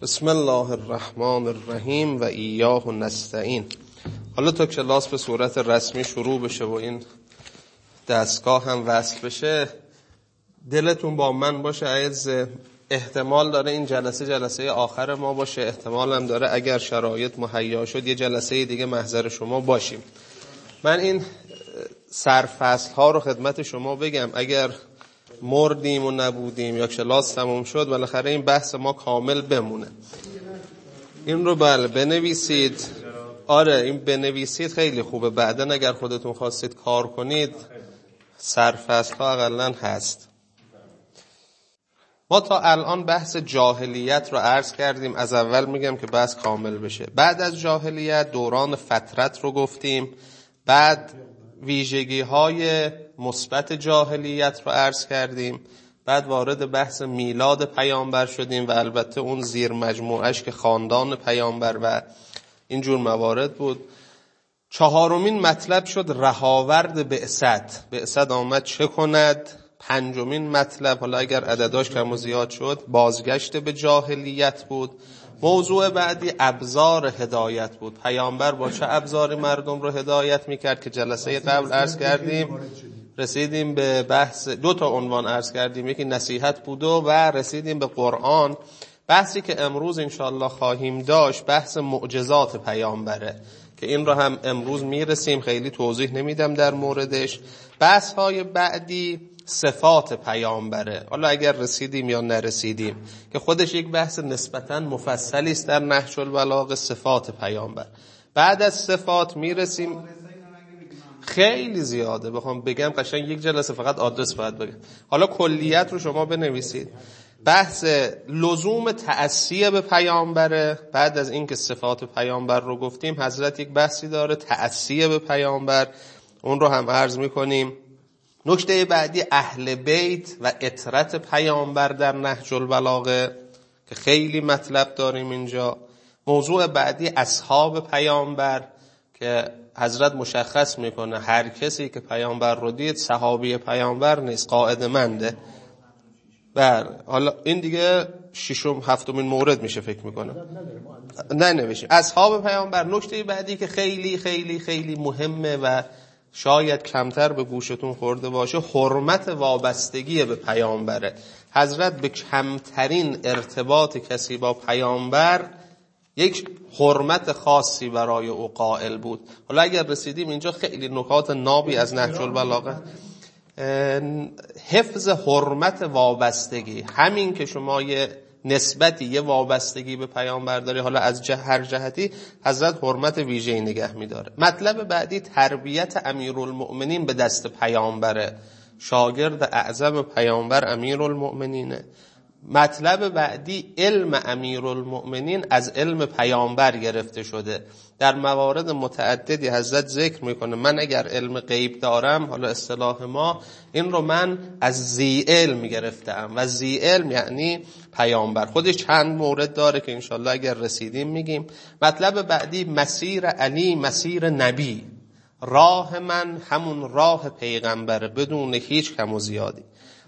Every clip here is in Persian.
بسم الله الرحمن الرحیم و ایاه نستعین. حالا تا کلاس به صورت رسمی شروع بشه و این دستگاه هم وصل بشه، دلتون با من باشه. احتمال داره این جلسه آخر ما باشه، احتمال هم داره اگر شرایط مهیا شد یه جلسه دیگه محضر شما باشیم. من این سرفصل ها رو خدمت شما بگم، اگر مردیم و نبودیم یا کلاس تموم شد بالاخره این بحث ما کامل بمونه. این رو بنویسید. آره این بنویسید خیلی خوبه، بعدن اگر خودتون خواستید کار کنید سرفصل ها اقلن هست. ما تا الان بحث جاهلیت رو عرض کردیم، از اول میگم که بحث کامل بشه. بعد از جاهلیت دوران فترت رو گفتیم، بعد ویژگی های مثبت جاهلیت رو عرض کردیم، بعد وارد بحث میلاد پیامبر شدیم و البته اون زیر مجموعش که خاندان پیامبر و اینجور موارد بود. چهارمین مطلب شد رهاورد بعثت آمد چه کند. پنجمین مطلب، حالا اگر عدداش کم و زیاد شد، بازگشت به جاهلیت بود. موضوع بعدی ابزار هدایت بود، پیامبر با چه ابزاری مردم رو هدایت میکرد که جلسه قبل عرض کردیم. رسیدیم به بحث دو تا عنوان عرض کردیم، یکی نصیحت بود و رسیدیم به قرآن. بحثی که امروز انشاءالله خواهیم داشت بحث معجزات پیامبره که این رو هم امروز میرسیم، خیلی توضیح نمیدم در موردش. بحث های بعدی صفات پیامبره، حالا اگر رسیدیم یا نرسیدیم، که خودش یک بحث نسبتاً مفصلی است در نهج البلاغه، صفات پیامبر. بعد از صفات میرسیم، خیلی زیاده بخوام بگم قشنگ یک جلسه فقط آدرس باید بگم. حالا کلیت رو شما بنویسید. بحث لزوم تأسیه به پیامبره. بعد از اینکه صفات پیامبر رو گفتیم، حضرت یک بحثی داره تأسیه به پیامبر، اون رو هم عرض میکنیم. نکته بعدی اهل بیت و اطرت پیامبر در نهج البلاغه که خیلی مطلب داریم اینجا. موضوع بعدی اصحاب پیامبر که حضرت مشخص میکنه هر کسی که پیامبر رو دید صحابی پیامبر نیست، قاعده منده. حالا این دیگه ششم هفتمین مورد میشه فکر میکنم، نه نمیشه. اصحاب پیامبر. نکته بعدی که خیلی خیلی خیلی مهمه و شاید کمتر به گوشتون خورده باشه، حرمت وابستگی به پیامبره. حضرت به کمترین ارتباط کسی با پیامبر یک حرمت خاصی برای او قائل بود. حالا اگر رسیدیم اینجا خیلی نکات نابی از نهج البلاغه. حفظ حرمت وابستگی، همین که شما یه نسبتی یه وابستگی به پیامبر داری، حالا از هر جهتی حضرت حرمت ویژه‌ای نگه می‌داره. مطلب بعدی تربیت امیرالمؤمنین به دست پیامبره، شاگرد اعظم پیامبر امیرالمؤمنینه. مطلب بعدی علم امیرالمؤمنین از علم پیامبر گرفته شده. در موارد متعددی حضرت ذکر میکنه من اگر علم غیب دارم، حالا اصطلاح ما این رو من از ذی علم گرفتم و ذی علم یعنی پیامبر. خودش چند مورد داره که انشالله اگر رسیدیم میگیم. مطلب بعدی مسیر علی مسیر نبی، راه من همون راه پیغمبره بدون هیچ کم و زیادی.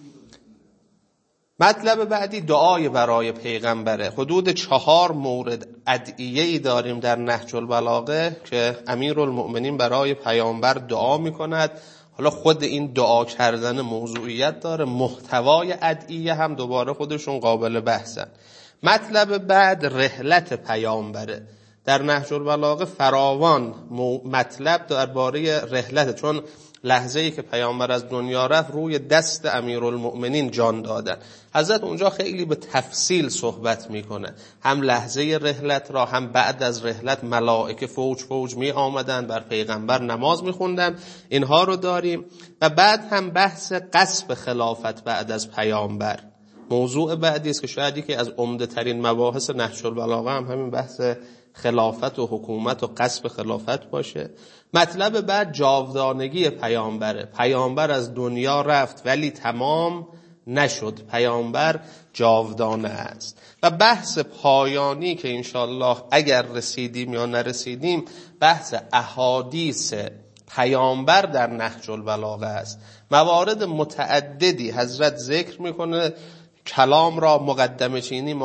مطلب بعدی دعای برای پیغمبره. حدود 4 مورد ادعیه‌ای داریم در نهج البلاغه که امیرالمؤمنین برای پیامبر دعا میکند. حالا خود این دعا کردن موضوعیت داره، محتوای ادعیه هم دوباره خودشون قابل بحثن. مطلب بعد رحلت پیامبره. در نهج البلاغه فراوان مطلب درباره رحلت، چون لحظه‌ای که پیامبر از دنیا رفت روی دست امیرالمؤمنین جان دادن. حضرت اونجا خیلی به تفصیل صحبت میکنه، هم لحظه رحلت را، هم بعد از رحلت ملائکه فوج می آمدن بر پیغمبر نماز میخوندن. اینها رو داریم. و بعد هم بحث غصب خلافت بعد از پیامبر موضوع بعدی است که شاید یکی از عمده ترین مباحث نهج البلاغه هم همین بحث خلافت و حکومت و غصب خلافت باشه. مطلب بعد جاودانگی پیامبره. پیامبر از دنیا رفت ولی تمام نشد، پیامبر جاودانه است. و بحث پایانی که انشالله اگر رسیدیم یا نرسیدیم بحث احادیث پیامبر در نهج البلاغه است. موارد متعددی حضرت ذکر میکنه کلام را مقدمه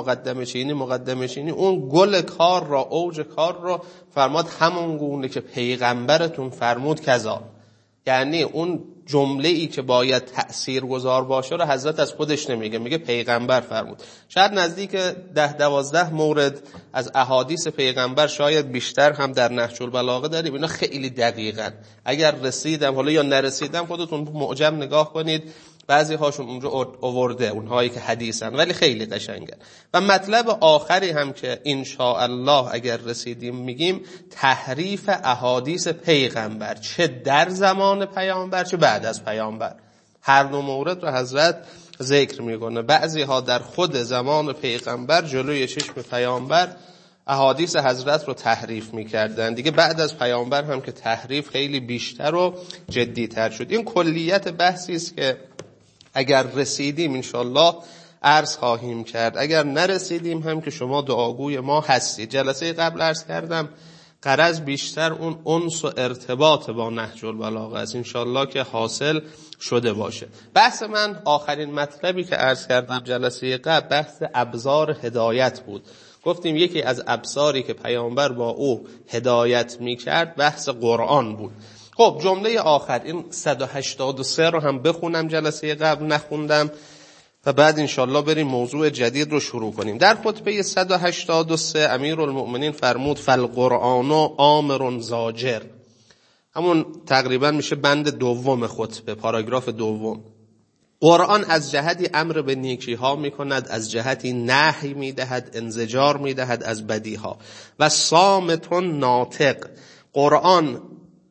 چینی اون گل کار را، اوج کار را فرماد همون گونه که پیغمبرتون فرمود کذا. یعنی اون جمله ای که باید تأثیرگذار باشه رو حضرت از خودش نمیگه، میگه پیغمبر فرمود. شاید نزدیک 10-12 مورد از احادیث پیغمبر، شاید بیشتر هم در نهج البلاغه داریم. اینا خیلی دقیقاً، اگر رسیدم حالا یا نرسیدم خودتون معجم نگاه کنید، بعضی هاشون اونجا آورده، اونهایی که حدیثن، ولی خیلی قشنگه. و مطلب آخری هم که ان شاء الله اگر رسیدیم میگیم تحریف احادیث پیغمبر، چه در زمان پیامبر چه بعد از پیامبر. هر دو مورد رو حضرت ذکر میکنه. بعضی ها در خود زمان پیغمبر جلوی چشم پیامبر احادیث حضرت رو تحریف میکردن دیگه، بعد از پیامبر هم که تحریف خیلی بیشتر و جدیتر شد. این کلیت بحثی است که اگر رسیدیم انشالله عرض خواهیم کرد، اگر نرسیدیم هم که شما دعاگوی ما هستید. جلسه قبل عرض کردم غرض بیشتر اون انس و ارتباط با نهج البلاغه است، انشالله که حاصل شده باشه. بحث من آخرین مطلبی که عرض کردم جلسه قبل بحث ابزار هدایت بود. گفتیم یکی از ابزاری که پیامبر با او هدایت میکرد بحث قرآن بود. خب جمله آخر این 183 رو هم بخونم، جلسه قبل نخوندم و بعد انشالله بریم موضوع جدید رو شروع کنیم. در خطبه 183 امیرالمؤمنین فرمود فالقرآن آمر زاجر، همون تقریبا میشه بند دوم خطبه، پاراگراف دوم. قرآن از جهتی امر به نیکی ها میکند، از جهتی نهی میدهد، انزجار میدهد از بدی ها. و صامت ناطق، قرآن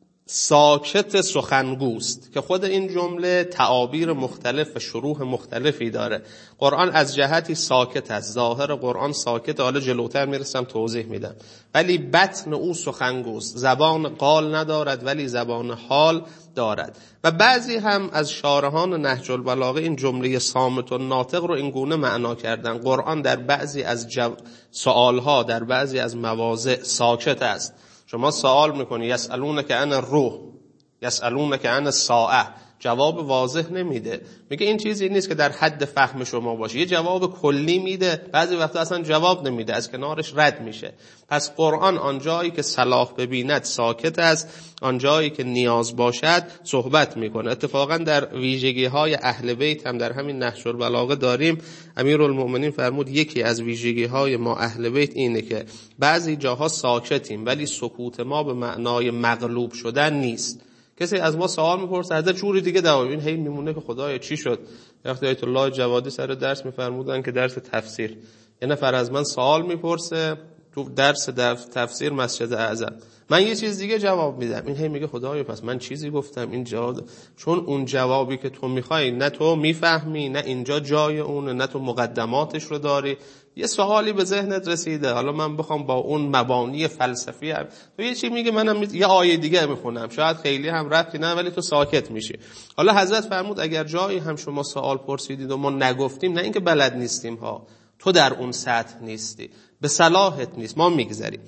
ساکت سخنگوست، که خود این جمله تعابیر مختلف و شروح مختلفی داره. قرآن از جهتی ساکت است، ظاهر قرآن ساکت، حالا جلوتر میرسم توضیح میدم، ولی بطن او سخنگوست. زبان قال ندارد ولی زبان حال دارد. و بعضی هم از شارحان نهج البلاغه این جمله صامت و ناطق رو این گونه معنا کردن: قرآن در بعضی از سوالها، در بعضی از مواضع ساکت است. شما سوال میکنی یسألونک عن الروح، یسألونک عن الساعه، جواب واضح نمیده، میگه این چیزی نیست که در حد فهم شما باشه، یه جواب کلی میده، بعضی وقتا اصلا جواب نمیده، از کنارش رد میشه. پس قرآن آنجایی که صلاح ببیند ساکت است، آنجایی که نیاز باشد صحبت میکنه. اتفاقا در ویژگی های اهل بیت هم در همین نهج البلاغه داریم. امیرالمؤمنین فرمود یکی از ویژگی های ما اهل بیت اینه که بعضی جاها ساکتیم ولی سکوت ما به معنای مغلوب شدن نیست. کسی از ما سوال میپرسه حضرت جوری دیگه جواب این هی میمونه که خدایا چی شد. وقتی آیت الله جوادی سر درس میفرمودن که درس تفسیر، یه نفر از من سوال میپرسه تو درس تفسیر مسجد اعظم، من یه چیز دیگه جواب میدم، این هی میگه خدایا پس من چیزی گفتم این جواب، چون اون جوابی که تو میخوای نه تو میفهمی، نه اینجا جای اونه، نه تو مقدماتش رو داری. یه سوالی به ذهنت رسیده، حالا من بخوام با اون مبانی فلسفی تو یه چی میگه، منم یه آیه دیگه میخونم، شاید خیلی هم ربطی نه، ولی تو ساکت میشی. حالا حضرت فرمود اگر جایی هم شما سوال پرسیدید و ما نگفتیم، نه اینکه بلد نیستیم ها، تو در اون سطح نیستی، به صلاحت نیست، ما میگذریم.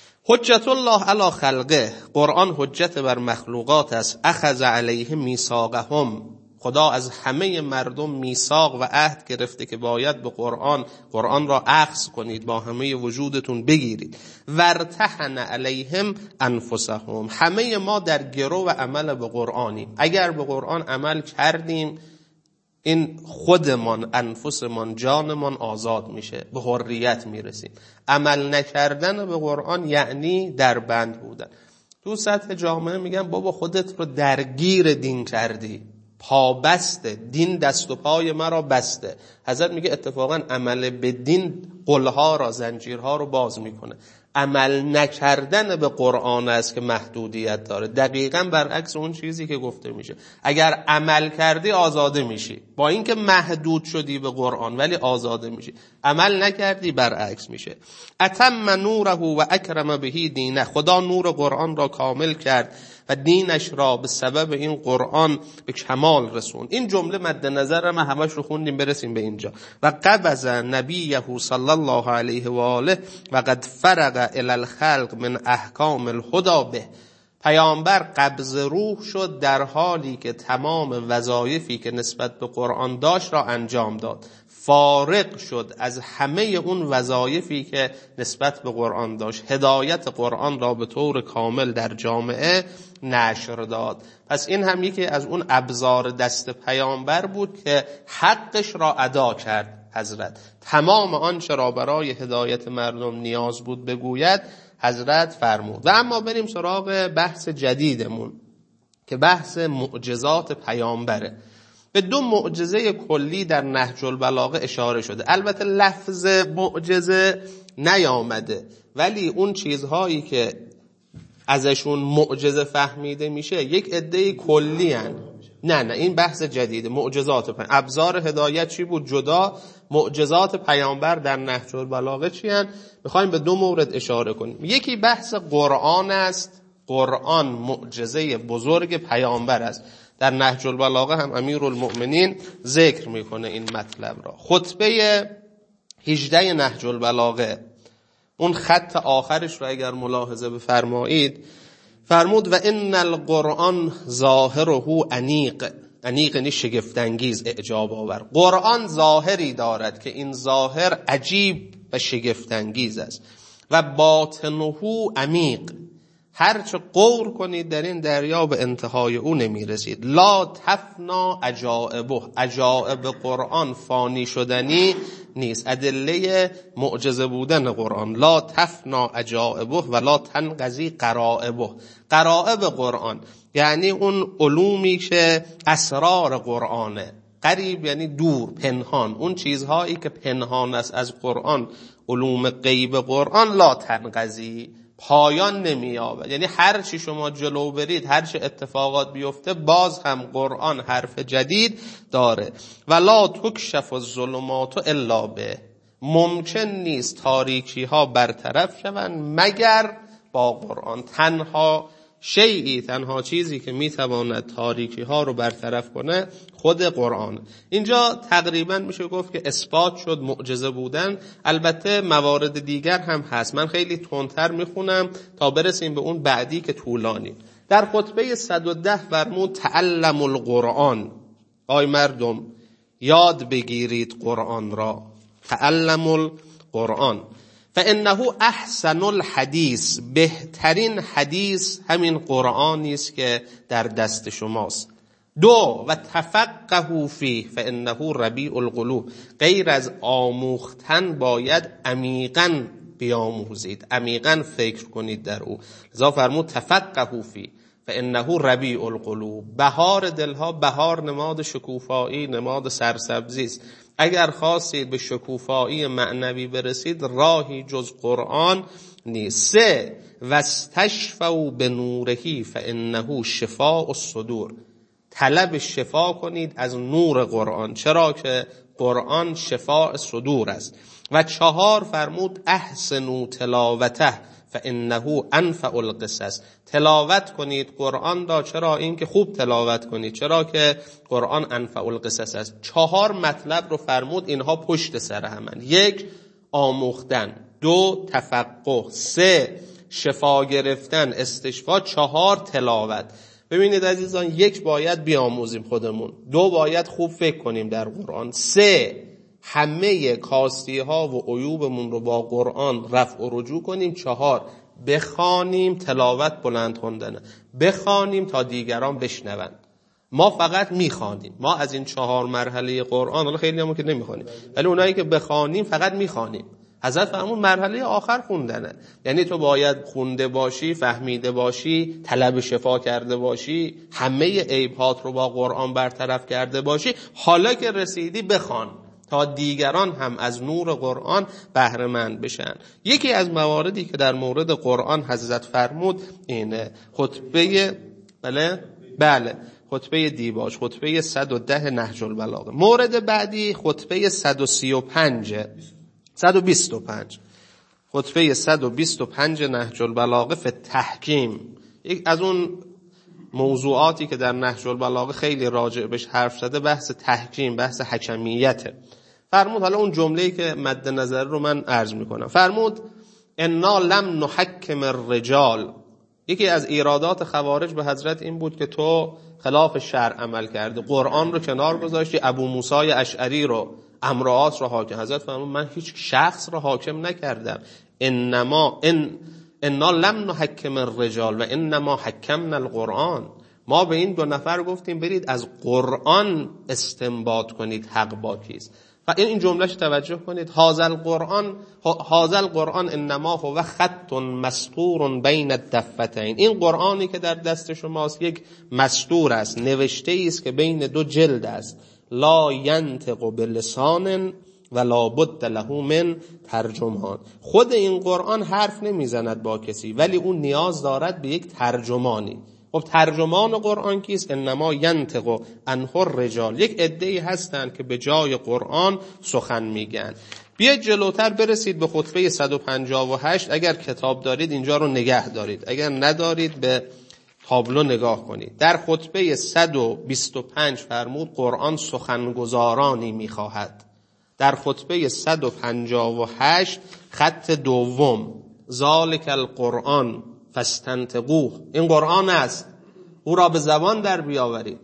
حجت الله علی خلقه، قرآن حجت بر مخلوقات است. اخذ علیه میثاقهم، خدا از همه مردم میثاق و عهد گرفته که باید به قرآن را اخذ کنید، با همه وجودتون بگیرید. ورتحن علیهم انفسهم، همه ما در گرو و عمل به قرآنیم. اگر به قرآن عمل کردیم این خودمان، انفسمان، جانمان آزاد میشه، به حریت میرسیم. عمل نکردن به قرآن یعنی در بند بودن. تو سطح جامعه میگن بابا خودت رو درگیر دین کردی، پا بسته، دین دست و پای مرا بسته. حضرت میگه اتفاقا عمل به دین قلها را، زنجیرها رو باز میکنه. عمل نکردن به قرآن است که محدودیت داره، دقیقاً برعکس اون چیزی که گفته میشه. اگر عمل کردی آزاده میشی، با اینکه محدود شدی به قرآن ولی آزاده میشی. عمل نکردی برعکس میشه. اتم نوره و اکرم به دینه، خدا نور قرآن را کامل کرد و دینش را به سبب این قرآن به کمال رسوند. این جمله مد نظر ما، همش رو خوندیم برسیم به اینجا. و قبض نبیه صلی الله علیه و آله و قد فرغ الی الخلق من احکام الهدی به، پیامبر قبض روح شد در حالی که تمام وظایفی که نسبت به قرآن داشت را انجام داد. فارغ شد از همه اون وظایفی که نسبت به قرآن داشت. هدایت قرآن را به طور کامل در جامعه نشر داد. پس این هم یکی از اون ابزار دست پیامبر بود که حقش را ادا کرد. حضرت تمام آنچه را برای هدایت مردم نیاز بود بگوید حضرت فرمود. و اما بریم سراغ بحث جدیدمون که بحث معجزات پیامبره. به 2 معجزه کلی در نهج البلاغه اشاره شده. البته لفظ معجزه نیامده، ولی اون چیزهایی که ازشون معجزه فهمیده میشه یک عده کلی هن. نه این بحث جدیده. معجزات ابزار هدایت چی بود جدا، معجزات پیامبر در نهج البلاغه چی هن؟ میخوایم به 2 مورد اشاره کنیم. یکی بحث قرآن است. قرآن معجزه بزرگ پیامبر است. در نهج البلاغه هم امیرالمؤمنین ذکر میکنه این مطلب را. خطبه 18 نهج البلاغه اون خط آخرش را اگر ملاحظه بفرمایید فرمود و ان القرآن ظاهره انیق. انیق یعنی شگفت انگیز، اعجاب آور. قرآن ظاهری دارد که این ظاهر عجیب و شگفت انگیز است. و باطنه عمیق، هرچه غور کنید در این دریا به انتهای او نمی رسید. لا تفنا عجائبه، عجائب قرآن فانی شدنی نیست. ادله معجزه بودن قرآن لا تفنا عجائبه ولا تنقضی غرائبه. غرائب قرآن یعنی اون علومی که اسرار قرآنه. غریب یعنی دور، پنهان. اون چیزهایی که پنهان است از قرآن، علوم غیب قرآن، لا تنقضی، پایان نمی‌یابد. یعنی هر چی شما جلو برید، هر چی اتفاقات بیفته، باز هم قرآن حرف جدید داره. ولا تکشف الظلمات الا به، ممکن نیست تاریکی ها برطرف شوند مگر با قرآن. تنها چیزی که میتواند تاریکی ها رو برطرف کنه خود قرآن. اینجا تقریبا میشه گفت که اثبات شد معجزه بودن. البته موارد دیگر هم هست. من خیلی تندتر میخونم تا برسیم به اون بعدی که طولانی. در خطبه 110 فرمود تعلم القرآن، آی مردم یاد بگیرید قرآن را. تعلم القرآن فانه احسن الحدیث، بهترین حدیث همین قرآنی است که در دست شماست. 2 و تفقهوا فیه فانه ربیع القلوب، غیر از آموختن باید عمیقاً بیاموزید، عمیقاً فکر کنید در او. لذا فرمود تفقهوا فیه فانه ربیع القلوب. بهار دلها، بهار نماد شکوفایی، نماد سرسبزی است. اگر خواستید به شکوفایی معنوی برسید راهی جز قرآن نیست. 3 واستشفوا بنوره فانه شفاء الصدور، طلب شفا کنید از نور قرآن، چرا که قرآن شفاء صدور است. و 4 فرمود احسنوا تلاوته فانه انفع القصص، تلاوت کنید قرآن را، چرا اینکه خوب تلاوت کنید، چرا که قرآن انفع القصص است. 4 مطلب رو فرمود، اینها پشت سر همن. 1 آموختن، 2 تفقه، 3 شفا گرفتن استشفا، 4 تلاوت. ببینید عزیزان، 1 باید بیاموزیم خودمون، 2 باید خوب فکر کنیم در قرآن، 3 همه کاستی ها و عیوبمون رو با قرآن رفع و رجوع کنیم، 4 بخوانیم، تلاوت بلند خوندنه، بخوانیم تا دیگران بشنون. ما فقط میخوانیم، ما از این 4 مرحله قرآن، حالا خیلی همون که نمیخوانیم، ولی اونایی که بخوانیم فقط میخوانیم. حضرت فرمود مرحله آخر خوندنه، یعنی تو باید خونده باشی، فهمیده باشی، طلب شفا کرده باشی، همه عیبات رو با قرآن برطرف کرده باشی، حالا که رسیدی بخوان تا دیگران هم از نور قرآن بهره مند بشن. یکی از مواردی که در مورد قرآن حضرت فرمود اینه. خطبه بله خطبه دیباج، خطبه 110 نهج البلاغه. مورد بعدی خطبه 125 خطبه 125 نهج البلاغه فی التحکیم. یک از اون موضوعاتی که در نهج البلاغه خیلی راجع بهش حرف زده بحث تحکیم، بحث حکمیته. فرمود، حالا اون جمله‌ای که مد نظر رو من عرض میکنم، فرمود انا لم نحکم الرجال یکی از ایرادات خوارج به حضرت این بود که تو خلاف شرع عمل کردی، قرآن رو کنار گذاشتی، ابو موسی اشعری رو، عمرو عاص رو حاکم. حضرت فرمود من هیچ شخص رو حاکم نکردم، انا لم نحکم الرجال و انما حکمنا القرآن. ما به این دو نفر گفتیم برید از قرآن استنباط کنید حق با کیست. و این جملهش توجه کنید، هذا القرآن انما هو خط مسطور بین الدفتین. این قرآنی که در دست شماست یک مسطور است، نوشته است که بین دو جلد است. لا ینطق بلسان ولا بد له من ترجمان. خود این قرآن حرف نمیزند با کسی، ولی اون نیاز دارد به یک ترجمانی. خب ترجمان قرآن کیست؟ انما ینطق عنه الرجال. یک عده‌ای هستند که به جای قرآن سخن میگن. بیاید جلوتر برسید به خطبه 158. اگر کتاب دارید اینجا رو نگه دارید، اگر ندارید به تابلو نگاه کنید. در خطبه 125 فرمود قرآن سخنگزارانی میخواهد. در خطبه 158 خط دوم، ذالک القرآن فاستنطقوه، این قرآن است، او را به زبان در بیاورید.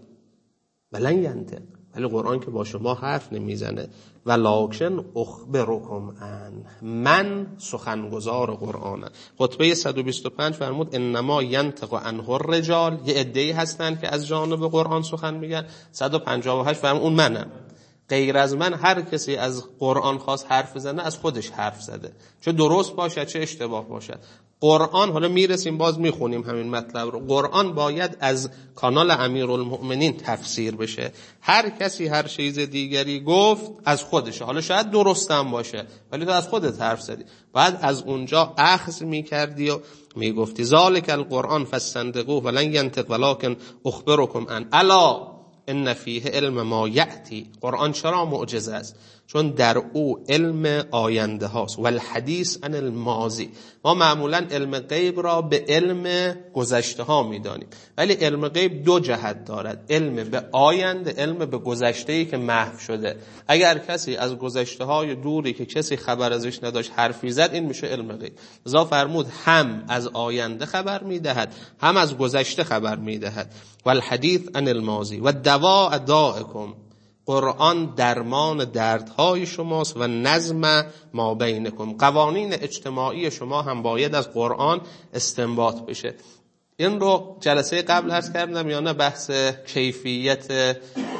ولن ینطق، ولی قرآن که با شما حرف نمیزنه. ولکن اخبرکم ان، من سخنگزار قرآنم. خطبه 125 فرمود انما ینطق عنه الرجال، یه عده‌ای هستند که از جانب قرآن سخن میگن. 158 فرمود اون منم. غیر از من هر کسی از قرآن خواست حرف بزنه از خودش حرف زده، چه درست باشد چه اشتباه باشد. قرآن، حالا میرسیم باز میخونیم همین مطلب رو، قرآن باید از کانال امیرالمؤمنین تفسیر بشه. هر کسی هر چیز دیگری گفت از خودشه، حالا شاید درست هم باشه ولی تو از خودت حرف زدی، بعد از اونجا اخذ میکردی و میگفتی ذالک القرآن فاستنطقوه ولن ینطق ولکن اخبرکم ان الا ان فیه علم ما یأتی. قرآن چرا معجزه است؟ چون در او علم آینده هاست. والحدیث عن الماضی، ما معمولا علم غیب را به علم گذشته ها میدانیم، ولی علم غیب دو جهت دارد، علم به آینده، علم به گذشته‌ای که محو شده. اگر کسی از گذشته های دوری که کسی خبر ازش نداشت حرفی زد، این میشه علم غیب. لذا فرمود هم از آینده خبر میدهد هم از گذشته خبر میدهد. والحدیث عن الماضی و دواء داءکم، قرآن درمان دردهای شماست و نظم ما بینکم، قوانین اجتماعی شما هم باید از قرآن استنباط بشه. این رو جلسه قبل عرض کردم یا نه؟ بحث کیفیت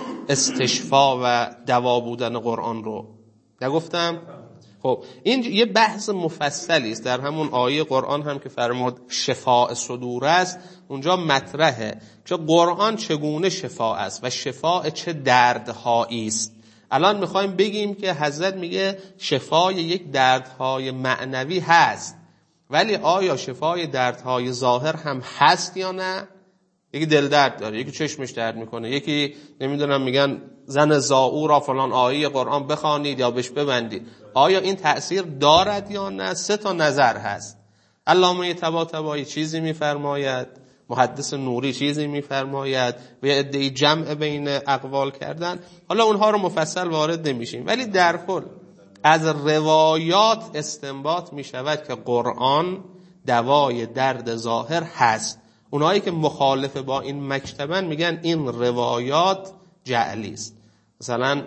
استشفا و دوا بودن قرآن رو نگفتم؟ خب این یه بحث مفصلی است، در همون آیه قرآن هم که فرمود شفاء صدور است اونجا مطرحه که قرآن چگونه شفاء است و شفاء چه دردهایی است. الان میخوایم بگیم که حضرت میگه شفای یک دردهای معنوی هست، ولی آیا شفای دردهای ظاهر هم هست یا نه؟ یکی دل درد داره، یکی چشمش درد میکنه، یکی نمیدونم میگن زن زائو را فلان آیه قرآن بخوانید یا بهش ببندید. آیا این تأثیر دارد یا نه؟ سه تا نظر هست. علامه طباطبایی چیزی میفرماید، محدث نوری چیزی میفرماید و یه عده‌ای جمع بین اقوال کردن. حالا اونها رو مفصل وارد نمیشیم، ولی در کل از روایات استنباط میشود که قرآن دوای درد ظاهر هست. اونایی که مخالف با این مکتبن میگن این روایات جعلی است. مثلا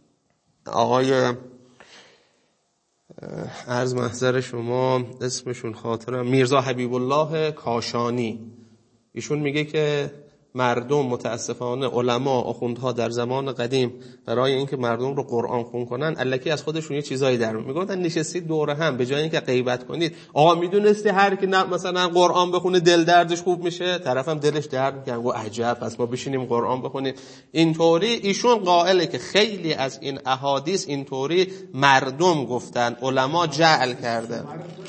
آقای عرض محضر شما اسمشون خاطرم، میرزا حبیب الله کاشانی، ایشون میگه که مردم متاسفانه علما آخوندها در زمان قدیم برای اینکه مردم رو قرآن خون کنن الکی از خودشون یه چیزایی در میگفتن. نشستید دوره هم به جای اینکه غیبت کنید، آقا میدونستی هر کی مثلا قرآن بخونه دل دردش خوب میشه، طرفم دلش درد میکنه، گفت عجب پس ما بشینیم قرآن بخونیم. اینطوری ایشون قائله که خیلی از این احادیث اینطوری مردم گفتن، علما جعل کردن.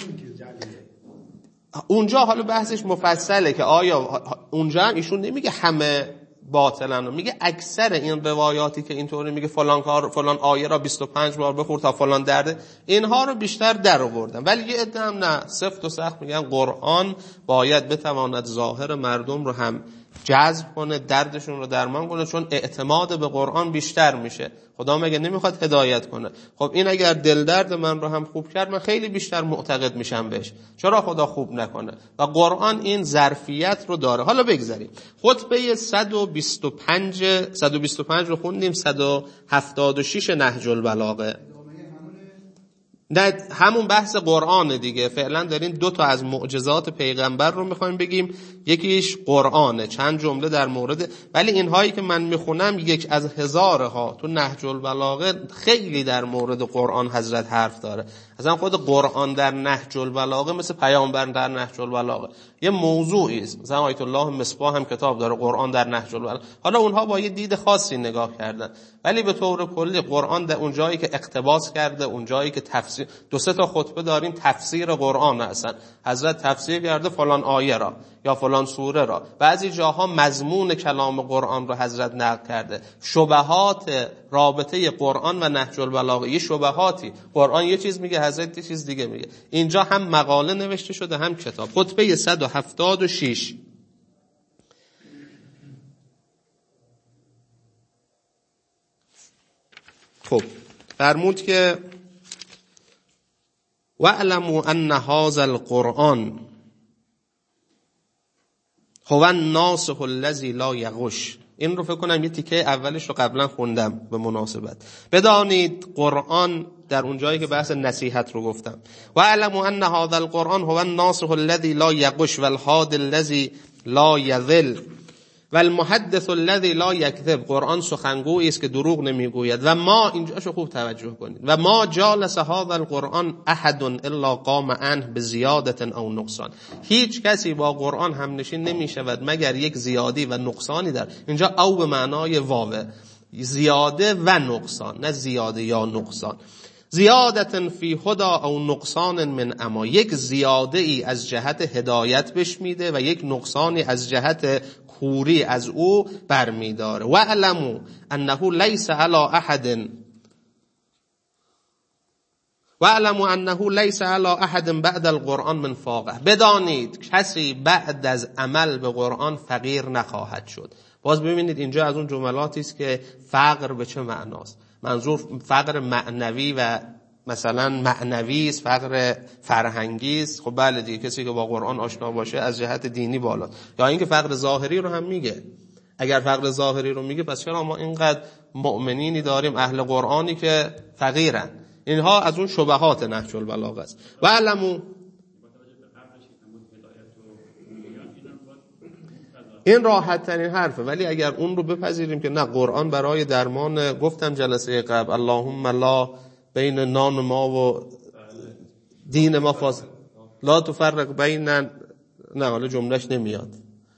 اونجا حالا بحثش مفصله که آیا اونجا هم ایشون نمیگه همه باطلن، میگه اکثر این روایاتی که اینطوری میگه فلان کار فلان آیه را 25 بار بخور تا فلان درده، اینها رو بیشتر در آوردن. ولی یه عده هم نه، سفت و سخت میگن قرآن باید بتواند ظاهر مردم رو هم جذب کنه، دردشون رو درمان کنه، چون اعتماد به قرآن بیشتر میشه. خدا مگه نمیخواد هدایت کنه؟ خب این اگر دل درد من رو هم خوب کرد، من خیلی بیشتر معتقد میشم بهش. چرا خدا خوب نکنه؟ و قرآن این ظرفیت رو داره. حالا بگذاریم خطبه 125 رو خوندیم، 176 نهج البلاغه. نه همون بحث قرآن دیگه. فعلا دارین 2 تا از معجزات پیغمبر رو میخوایم بگیم، یکیش قرآنه، چند جمله در مورد، ولی اینهایی که من میخونم یک از هزارها تو نهج البلاغه خیلی در مورد قرآن حضرت حرف داره. اصلا خود قرآن در نهج البلاغه مثل پیامبر در نهج البلاغه یه موضوعی است. مثلا آیت الله مصباح هم کتاب داره قرآن در نهج البلاغه. حالا اونها با یه دید خاصی نگاه کردن، ولی به طور کلی قرآن در اون جایی که اقتباس کرده، اون جایی که تفسیر، 2-3 تا خطبه داریم تفسیر قرآن اصلا حضرت تفسیر کرده فلان آیه را یا فلان سوره را. بعضی جاها مضمون کلام قرآن را حضرت نقل کرده. شبهات رابطه قرآن و نهج البلاغه، یه شبهاتی، قرآن یه چیز میگه، حضرت یه چیز دیگه میگه. اینجا هم مقاله نوشته شده هم کتاب. خطبه 176. خب فرمود که واعلموا ان هذا القرآن هو الناصح الذی لا یغش. این رو فکر کنم یه تیکه اولش رو قبلا خوندم به مناسبت. بدانید قرآن در اون جایی که بحث نصیحت رو گفتم، واعلموا ان هذا القرآن هو الناصح الذی لا یغش والهادی الذی لا یضل والمحدث الذی لا یکذب. قرآن سخنگویی است که دروغ نمیگوید. و ما، اینجاشو خوب توجه کنید، و ما جالس هذا القرآن احد الا قام عنه بزیادة او نقصان. هیچ کسی با قرآن هم نشین نمیشود مگر یک زیادی و نقصانی در. اینجا او به معنای واو، زیاده و نقصان، نه زیاده یا نقصان. زیادتن فی هدا او نقصان من اما، یک زیاده ای از جهت هدایت بهش میده و یک نقصانی از جهت کوری از او برمیداره. و علمو انه لیس علی احد بعد القرآن من فاقه. بدانید کسی بعد از عمل به قرآن فقیر نخواهد شد. باز ببینید اینجا از اون جملاتی است که فقر به چه معناست. منظور فقر معنوی و مثلا معنوی است، فقر فرهنگی است. خب بله دیگه، کسی که با قرآن آشنا باشه از جهت دینی بالا. یا اینکه فقر ظاهری رو هم میگه. اگر فقر چراغی رو میگه، پس چرا ما اینقدر مؤمنینی داریم اهل قرآنی که فقیرن؟ اینها از اون شبهات نهج البلاغه است. و علمو این راحت ترین حرفه، ولی اگر اون رو بپذیریم که نه، قرآن برای درمان، گفتم جلسه قبل، اللهم لا بین نان ما و دین ما فاصل لا تفرق بین، نه حالا جملهش نمیاد،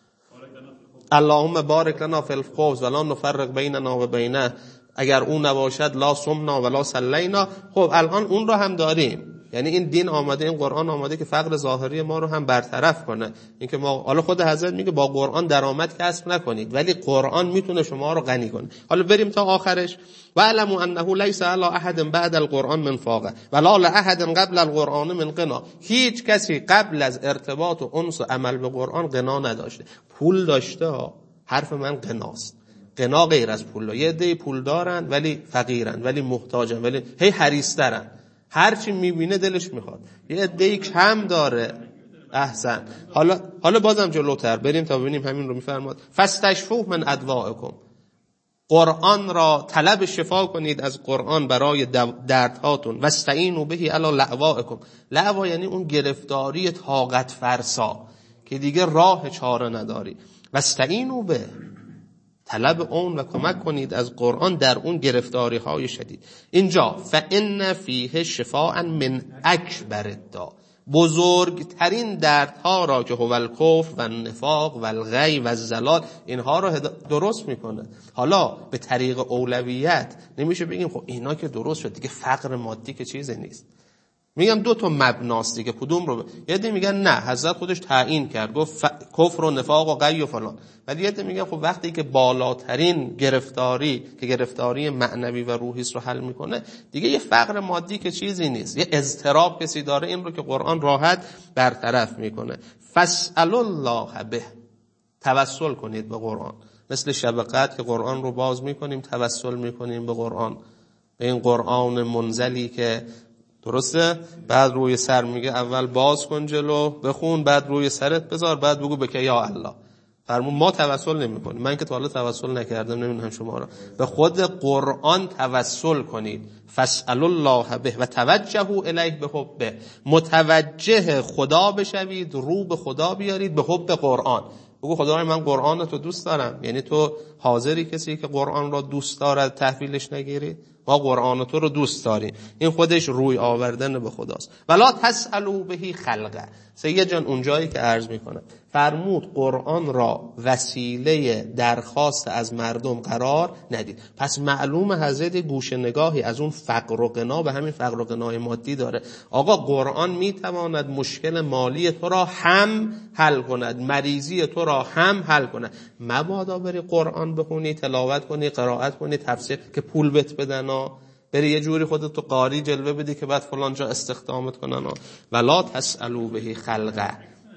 اللهم بارک لنا فی الخبز ولا نفرق بیننا و بینه، اگر اون نباشد لا صمنا ولا صلینا. خب الان اون رو هم داریم، یعنی این دین آمده، این قرآن آمده که فقر ظاهری ما رو هم برطرف کنه. این که ما، حالا خود حضرت میگه با قرآن درآمد کسب نکنید، ولی قرآن میتونه شما رو غنی کنه. حالا بریم تا آخرش. و علموا انه لیس علی احد بعد القرآن من فاقه ولا لاحد قبل القرآن من غنا. هیچ کسی قبل از ارتباط و انس و عمل به قرآن غنا نداشته. پول داشته ها، حرف من غناست. غنا غیر از پول. یه عده پول دارن ولی فقیرن، ولی محتاجن، ولی هی حریص‌ترن، هر چی میبینه دلش میخواد. یه عده کم داره. احسن. حالا بازم جلوتر بریم تا ببینیم همین رو میفرماد. فاستشفوا من ادوائکم. قرآن را طلب شفا کنید از قرآن برای دردهاتون. واستعینوا به علی لعوائکم. لعوا یعنی اون گرفتاری طاقت فرسا که دیگه راه چاره نداری. واستعینوا به، طلب اون و کمک کنید از قرآن در اون گرفتاری های شدید. اینجا فإن فیه شفاء من اکبر الداء، بزرگترین دردها را که هو الکفر و النفاق و الغی و الضلال، اینها را درست میکنه. حالا به طریق اولویت نمیشه بگیم خب اینا که درست شد دیگه فقر مادی که چیزی نیست. میگم دو تا مبناست دیگه، کدوم رو یه عده میگن نه حضرت خودش تعیین کرد، گفت کفر و نفاق و غی و فلان، ولی یه عده میگن خب وقتی که بالاترین گرفتاری که گرفتاری معنوی و روحی است رو حل میکنه، دیگه یه فقر مادی که چیزی نیست. یه اضطراب کسی داره، این رو که قرآن راحت برطرف میکنه. فاسأل الله به، توسل کنید به قرآن. مثل شب قدر که قرآن رو باز میکنیم توسل میکنیم به قرآن، به این قرآن منزلی که درسته بعد روی سر میگه اول باز کن جلو بخون، بعد روی سرت بذار، بعد بگو بکه یا الله. فرمون ما توسل نمی کنیم. من که تا حالا توسل نکردم، نمیدونم شما را. به خود قرآن توسل کنید. فاسألوا الله به و توجهوا الیه بحبه. متوجه خدا بشوید، رو به خدا بیارید به حب قرآن. بگو خدای من قرآن تو دوست دارم. یعنی تو حاضری کسی که قرآن را دوست دارد تحویلش نگیری؟ ما قرآن تو رو دوست داریم. این خودش روی آوردن به خداست. ولا تسألوا به خلقه. سید جان اونجایی که عرض میکنه فرمود قرآن را وسیله درخواست از مردم قرار ندید. پس معلوم حضرت گوشه نگاهی از اون فقر و غنا به همین فقر و غنای مادی داره. آقا قرآن میتواند مشکل مالی تو را هم حل کند، مریضی تو را هم حل کند. مبادا بری قرآن بخونی، تلاوت کنی، قرائت کنی، تفسیر که پول بهت بدن، بری یه جوری خودت تو قاری جلوه بدی که بعد فلان جا استخدامت کنن. ولا تسألوا به خلقه.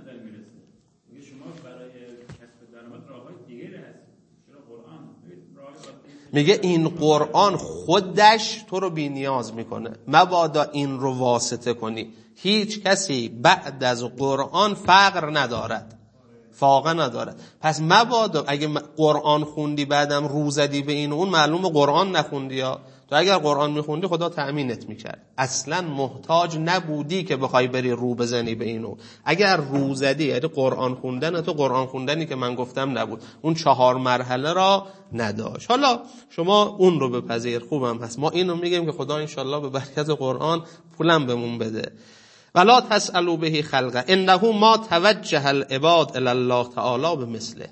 میگه این قرآن خودش تو رو بی نیاز میکنه، مبادا این رو واسطه کنی. هیچ کسی بعد از قرآن فقر ندارد، فاقه ندارد. پس مبادا اگه قرآن خوندی بعدم رو زدی به این و اون، معلومه قرآن نخوندی. یا تو اگر قرآن میخوندی خدا تأمینت میکرد، اصلا محتاج نبودی که بخوای بری رو بزنی به اینو. اگر رو زدی، یعنی قرآن خوندن تو قرآن خوندنی که من گفتم نبود، اون 4 مرحله را نداشت. حالا شما اون رو بپذیر، خوبم هست. ما اینو میگیم که خدا انشالله به برکت قرآن پولم بهمون بده. ولا تسألوا به خلقه انه ما توجه العباد الی الله تعالی بمثله.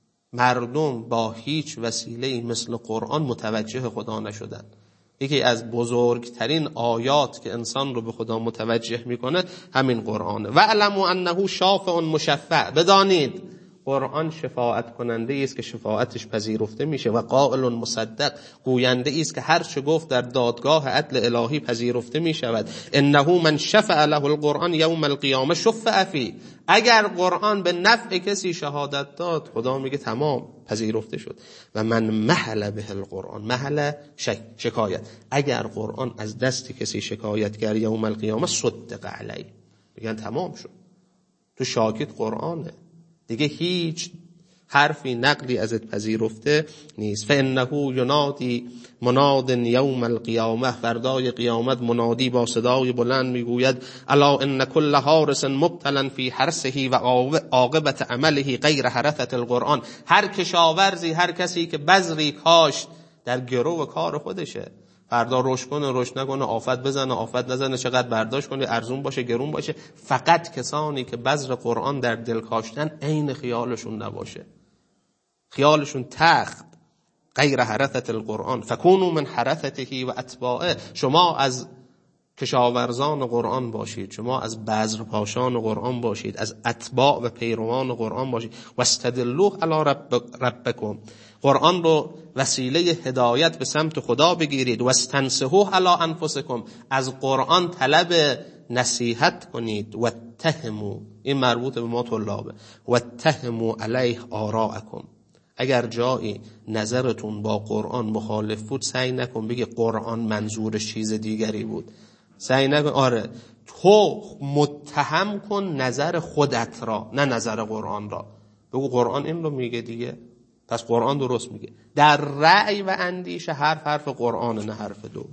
مردم با هیچ وسیله‌ای مثل قرآن متوجه خدا نشدن. یکی از بزرگترین آیات که انسان رو به خدا متوجه میکنه همین قرآنه. و علموا انه شافع مشفع. بدانید قرآن شفاعت کننده است که شفاعتش پذیرفته میشه، و قائل مصدق، گوینده است که هر چه گفت در دادگاه عدل الهی پذیرفته میشود. انه من شفع له القرآن یوم القیامه شفع فی. اگر قرآن به نفع کسی شهادت داد، خدا میگه تمام پذیرفته شد. و من محل به القرآن، محل شکایت، اگر قرآن از دست کسی شکایت کرد یوم القیامه صدق علی، میگن تمام شد، تو شاکت قرآنه دیگه، هیچ حرفی نقلی ازت پذیرفته نیست. فانه ینادی مناد یوم القیامه. فردای قیامت منادی با صدای بلند میگوید الا ان کل حارس مبتلا فی حرسه و عاقبت عمله غیر حرثه القرآن. هر کشاورزی، هر کسی که بذری کاشت، در گرو کار خودشه. فردا رشد کنه، رشد نکنه، آفت بزنه، آفت نزنه، چقدر برداشت کنه، ارزون باشه، گرون باشه. فقط کسانی که بذر قرآن در دل کاشتن عین خیالشون نباشه، خیالشون تخت، غیر حرثت القرآن. فکونوا من حرثته و اتباعه. شما از کشاورزان قرآن باشید، شما از بذر پاشان قرآن باشید، از اتباع و پیروان قرآن باشید. واستدلوه علی ربکم. قرآن رو وسیله هدایت به سمت خدا بگیرید. واستنصحوه علی انفسکم. از قرآن طلب نصیحت کنید. واتهموا، این مربوط به ما طلابه، واتهموا علیه آراءکم. اگر جایی نظرتون با قرآن مخالف بود، سعی نکن بگی قرآن منظورش چیز دیگری بود. سعی نکن، آره تو متهم کن نظر خودت را، نه نظر قرآن را. بگو قرآن این رو میگه دیگه، پس قرآن درست میگه. در رأی و اندیشه حرف قرآن، نه حرف دو.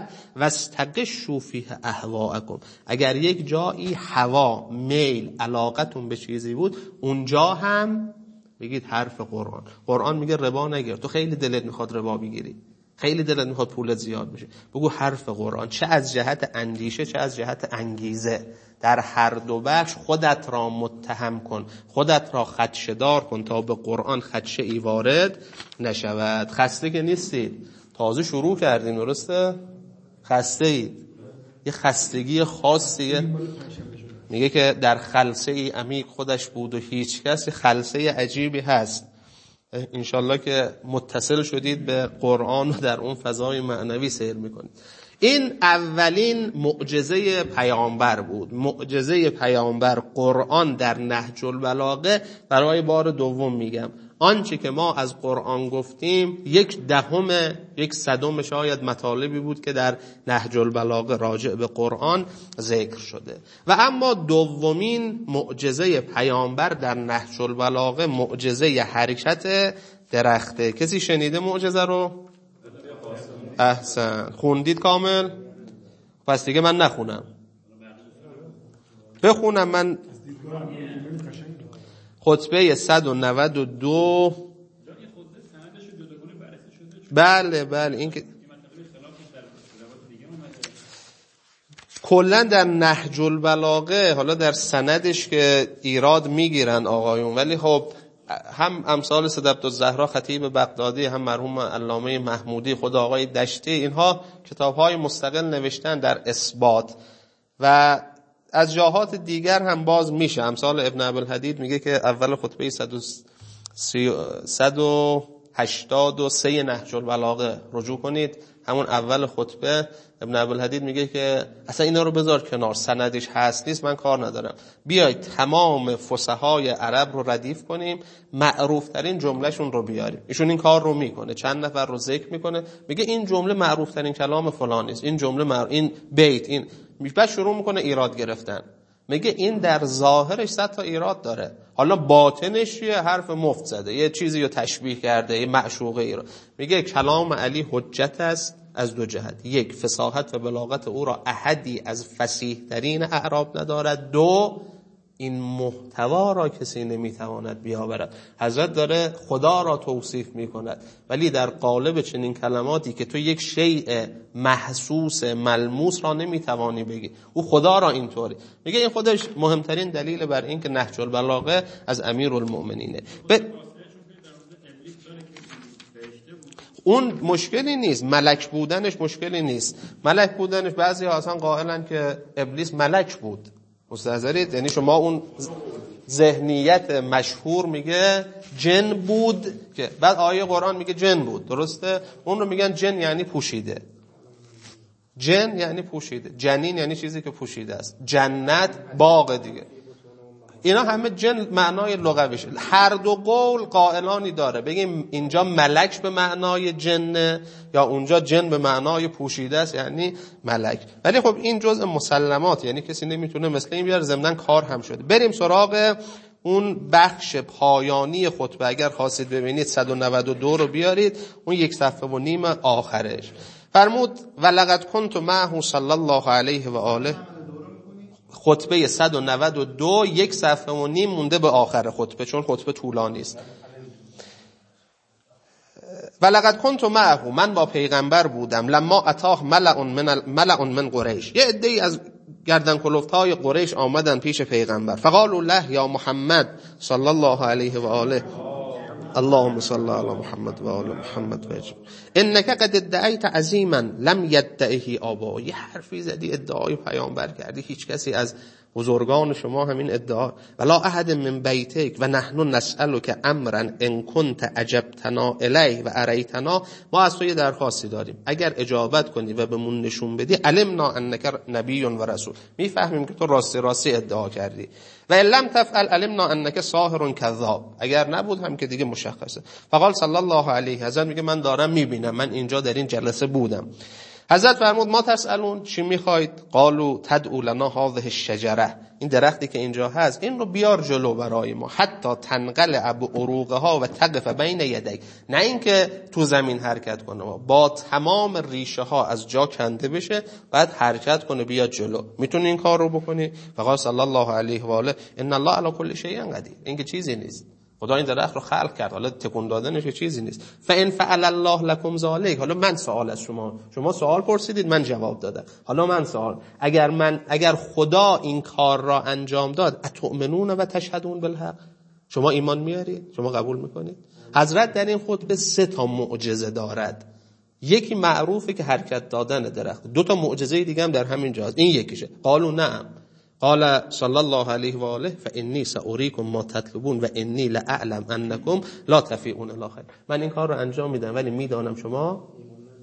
واستغشوا فیه اهواءکم. اگر یک جایی هوا، میل، علاقتون به چیزی بود، اونجا هم بگید حرف قرآن. قرآن میگه ربا نگیر. تو خیلی دلت میخواد ربا بگیری، خیلی دلت میخواد پولت زیاد بشه، بگو حرف قرآن. چه از جهت اندیشه، چه از جهت انگیزه، در هر دو بخش خودت را متهم کن، خودت را خدشه‌دار کن تا به قرآن خدشه ای وارد نشود. خسته که نیستید، تازه شروع کردیم، درسته؟ خسته اید، یه خستگی خاصیه. میگه که در خلسه ای عمیق خودش بود و هیچ کس. خلسه عجیبی هست. انشالله که متصل شدید به قرآن و در اون فضای معنوی سیر میکنید. این اولین معجزه پیامبر بود. معجزه پیامبر قرآن در نهج البلاغه. برای بار دوم میگم آنچه که ما از قرآن گفتیم 1/10 شاید مطالبی بود که در نهج البلاغه راجع به قرآن ذکر شده. و اما دومین معجزه پیامبر در نهج البلاغه معجزه حرکت درخته. کسی شنیده معجزه رو؟ احسن. خوندید کامل؟ پس دیگه من نخونم. بخونم من. خطبه 192. بله این که کلا در نهج البلاغه، حالا در سندش که ایراد میگیرن آقایون، ولی خب هم امثال سید عبدالزهرا خطیب بغدادی، هم مرحوم علامه محمودی، خود آقای دشتی، اینها کتاب‌های مستقل نوشتن در اثبات و از جاهات دیگر هم باز میشه. امثال ابن ابوالحدید میگه که اول خطبه 183 نهج البلاغه رجوع کنید، همون اول خطبه ابن ابوالحدید میگه که اصلا اینا رو بذار کنار، سندش هست نیست من کار ندارم، بیایید تمام فصحای عرب رو ردیف کنیم، معروف ترین جملهشون رو بیاریم. ایشون این کار رو میکنه، چند نفر رو ذکر میکنه، میگه این جمله معروف ترین کلام فلان است، این جمله این بیت، این بعد شروع میکنه ایراد گرفتن. میگه این در ظاهرش 100 تا ایراد داره، حالا باطنش یه حرف مفت زده، یه چیزی رو تشبیه کرده، یه معشوقه ای رو. میگه کلام علی حجت است از دو جهت: یک، فصاحت و بلاغت او را احدی از فصیح ترین اعراب ندارد. دو، این محتوا را کسی نمیتواند بیاورد. حضرت داره خدا را توصیف میکند، ولی در قالب چنین کلماتی که تو یک شیء محسوس ملموس را نمیتوانی بگی، او خدا را اینطوری میگه. این خودش مهمترین دلیل بر این که نهج البلاغه از امیرالمؤمنینه. اون مشکلی نیست، ملک بودنش مشکلی نیست. ملک بودنش بعضی ها اصلا قائلن که ابلیس ملک بود. مستحضرید؟ یعنی شما اون ذهنیت مشهور میگه جن بود، که بعد آیه قرآن میگه جن بود، درسته؟ اون رو میگن جن یعنی پوشیده. جن یعنی پوشیده، جنین یعنی چیزی که پوشیده است، جنت باغ دیگه. اینا همه جن معنای لغویشه. هر دو قول قائلانی داره، بگیم اینجا ملک به معنای جنه یا اونجا جن به معنای پوشیده است یعنی ملک. ولی خب این جزء مسلمات، یعنی کسی نمیتونه مثل این بیاره، ضمناً کار هم شده. بریم سراغ اون بخش پایانی خطبه. اگر خواستید ببینید 192 رو بیارید، اون 1.5 صفحه آخرش. فرمود ولقد کنت معه صلی الله علیه و آله. خطبه 192 1.5 صفحه مونده به آخر خطبه، چون خطبه طولانی است. ولقد کنت معه، من با پیغمبر بودم، لما اتاه ملأ من قریش، یه عده‌ای از گردن کلفت‌های قریش آمدن پیش پیغمبر. فقالوا له یا محمد صلی الله علیه و آله اللهم صل علی محمد و آل محمد و اجمعین انک قد ادعیت عظیما لم یدعه آبا. یه حرفی زدی، ادعای پیامبر کردی، هیچ کسی از بزرگان شما همین ادعا. ولا احد من بیتک و نحن نسألک امرا ان کنت اجبتنا الیه و اریتنا. ما از تو یه درخواستی داریم، اگر اجابت کنی و بهمون نشون بدی، علمنا انک نبی و رسول، میفهمیم که تو راستی ادعا کردی. و ان لم تفعل علمنا انک ساحر کذاب، اگر نبود هم که دیگه مشخصه. فقال صلی الله علیه، حضرت میگه من دارم میبینم، من اینجا در این جلسه بودم. حضرت فرمود ما تسألون، چی میخواید؟ قالوا تدعو لنا هذه الشجره، این درختی که اینجا هست این رو بیار جلو برای ما، حتی تنقلع بعروقها و تقف بین یدیک، نه اینکه تو زمین حرکت کنه، با تمام ریشه ها از جا کنده بشه بعد حرکت کنه بیاد جلو. میتونی این کار رو بکنی؟ فقال صلی الله علیه و آله ان الله علی کل شیء قدیر، این که چیزی نیست، خدا این درخت رو خلق کرد، حالا تکون دادنش چیزی نیست. فان فعل الله لكم ذلک، حالا من سوال از شما سوال پرسیدید من جواب دادم، حالا من سوال، اگر خدا این کار را انجام داد، اتؤمنون و تشهدون بالحق، شما ایمان میارید؟ شما قبول میکنید؟ حضرت در این خطبه 3 تا معجزه دارد. یکی معروفه که حرکت دادن درخت، 2 تا معجزه دیگه هم در همین جاست، این یکیشه. قالوا نعم. قال صلی الله علیه و آله فانی ساریکم ما تطلبون و انی لاعلم انکم لا تفیئون الی خیر. من این کار رو انجام میدم ولی میدانم شما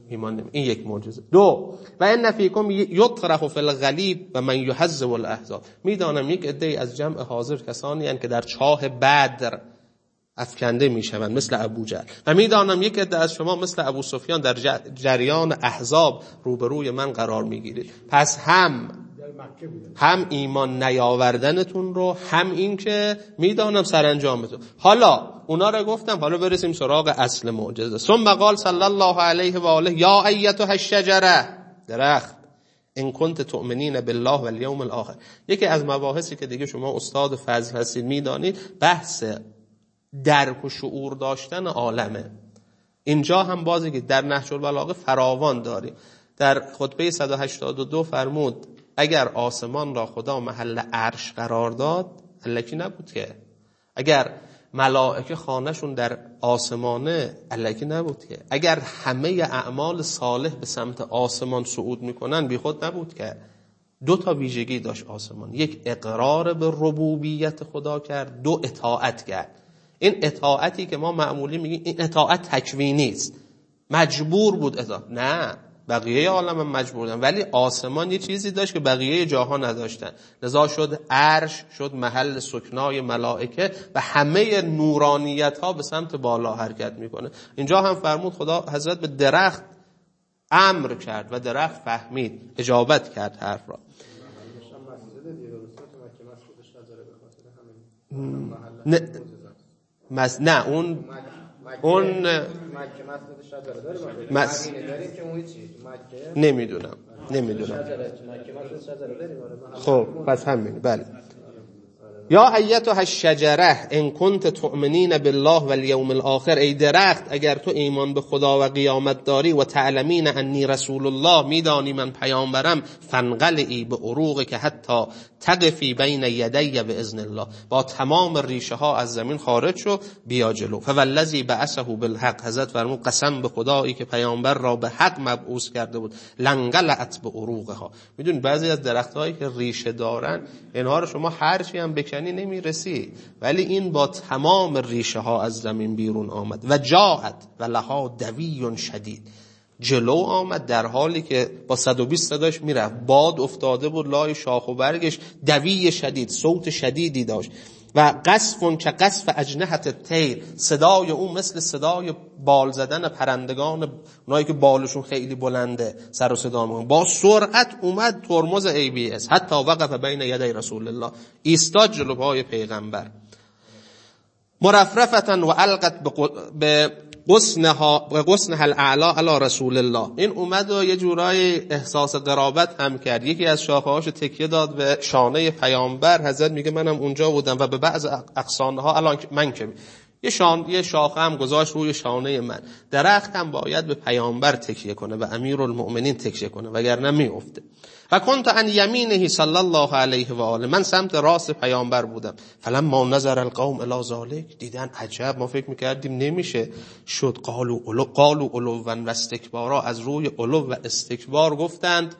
ایمان نمی. این یک معجزه. دو، و ان فیکم یطرح فی الغلیب و من یحذب الاحزاب. میدانم یک عده از جمع حاضر کسانی هستند که در چاه بدر افکنده میشوند مثل ابو جهل، و میدانم یک عده از شما مثل ابو سفیان در جریان احزاب روبروی من قرار میگیرید. پس هم ایمان نیاوردنتون رو، هم این که میدانم سرانجامتون. حالا اونا رو گفتم، حالا برسیم سراغ اصل معجزه. ثم قال صلی الله علیه و آله یا ایتها الشجره، درخت، ان کنت تؤمنین بالله و الیوم الاخر. یکی از مباحثی که دیگه شما استاد فضل هستید میدانید، بحث درک و شعور داشتن عالمه. اینجا هم بازی که در نهج البلاغه فراوان داریم. در خطبه 182 فرمود اگر آسمان را خدا محل عرش قرار داد، الکی نبود که. اگر ملائکه خانه‌شون در آسمانه، الکی نبود که. اگر همه اعمال صالح به سمت آسمان صعود میکنن، بی خود نبود که. دو تا ویژگی داشت آسمان: یک، اقرار به ربوبیت خدا کرد، دو، اطاعت کرد. این اطاعتی که ما معمولی میگیم این اطاعت تکوینی است، مجبور بود اطاعت. نه، بقیه عالم هم مجبور بودن، ولی آسمان یه چیزی داشت که بقیه جاها نداشتن، لذا شد عرش، شد محل سکنای ملائکه و همه نورانیت ها به سمت بالا حرکت میکنه. اینجا هم فرمود خدا حضرت به درخت امر کرد و درخت فهمید، اجابت کرد حرف را. نه اون نمیدونم. خب پس همین. بله. یا ایتها الشجره ان کنت تؤمنین بالله و الیوم الاخر، ای درخت اگر تو ایمان به خدا و قیامت داری، و تعلمین انی رسول الله، میدانی من پیامبرم، فانقلعی به عروق که حتی تقفی بین یدی باذن الله، با تمام ریشه ها از زمین خارج شو بیا جلو. فوالذی بعثه بالحق، حضرت فرمود قسم به خدایی که پیامبر را به حق مبعوث کرده بود، لنقلعت به عروقها. میدونید بعضی از درختایی که ریشه دارن، اینها رو شما هر چی هم بکنی نمیرسی، ولی این با تمام ریشه ها از زمین بیرون آمد. و جاءت و لها دوی شدید، جلو آمد در حالی که با 120 صداش میرفت، باد افتاده بود لای شاخ و برگش، دوی شدید، صوت شدیدی داشت. و قصف که قصف اجنحت الطیر، صدای اون مثل صدای بال زدن پرندگان، اونایی که بالشون خیلی بلنده سر و صدا میکنن. با سرعت اومد ترمز ABS، حتی وقف بین یدی رسول الله، ایستاد جلو پای پیغمبر. مرفرفتا و القت به قسنها الاعلا علی رسول الله. این اومد و یه جورای احساس قرابت هم کرد، یکی از شاخه‌هاش تکیه داد به شانه پیامبر. حضرت میگه منم اونجا بودم و به بعض اغصانها الان من که یه شاخه هم گذاشت روی شانه من. درخت هم باید به پیامبر تکیه کنه، به امیرالمؤمنین تکیه کنه، وگرنه میفته. و کنت عن یمینه صلی الله علیه و آله، من سمت راست پیامبر بودم. فلما نظر القوم الی ذلک، دیدن عجب، ما فکر میکردیم نمیشه، شد قالوا علوا و استکبارا، از روی علو و استکبار گفتند.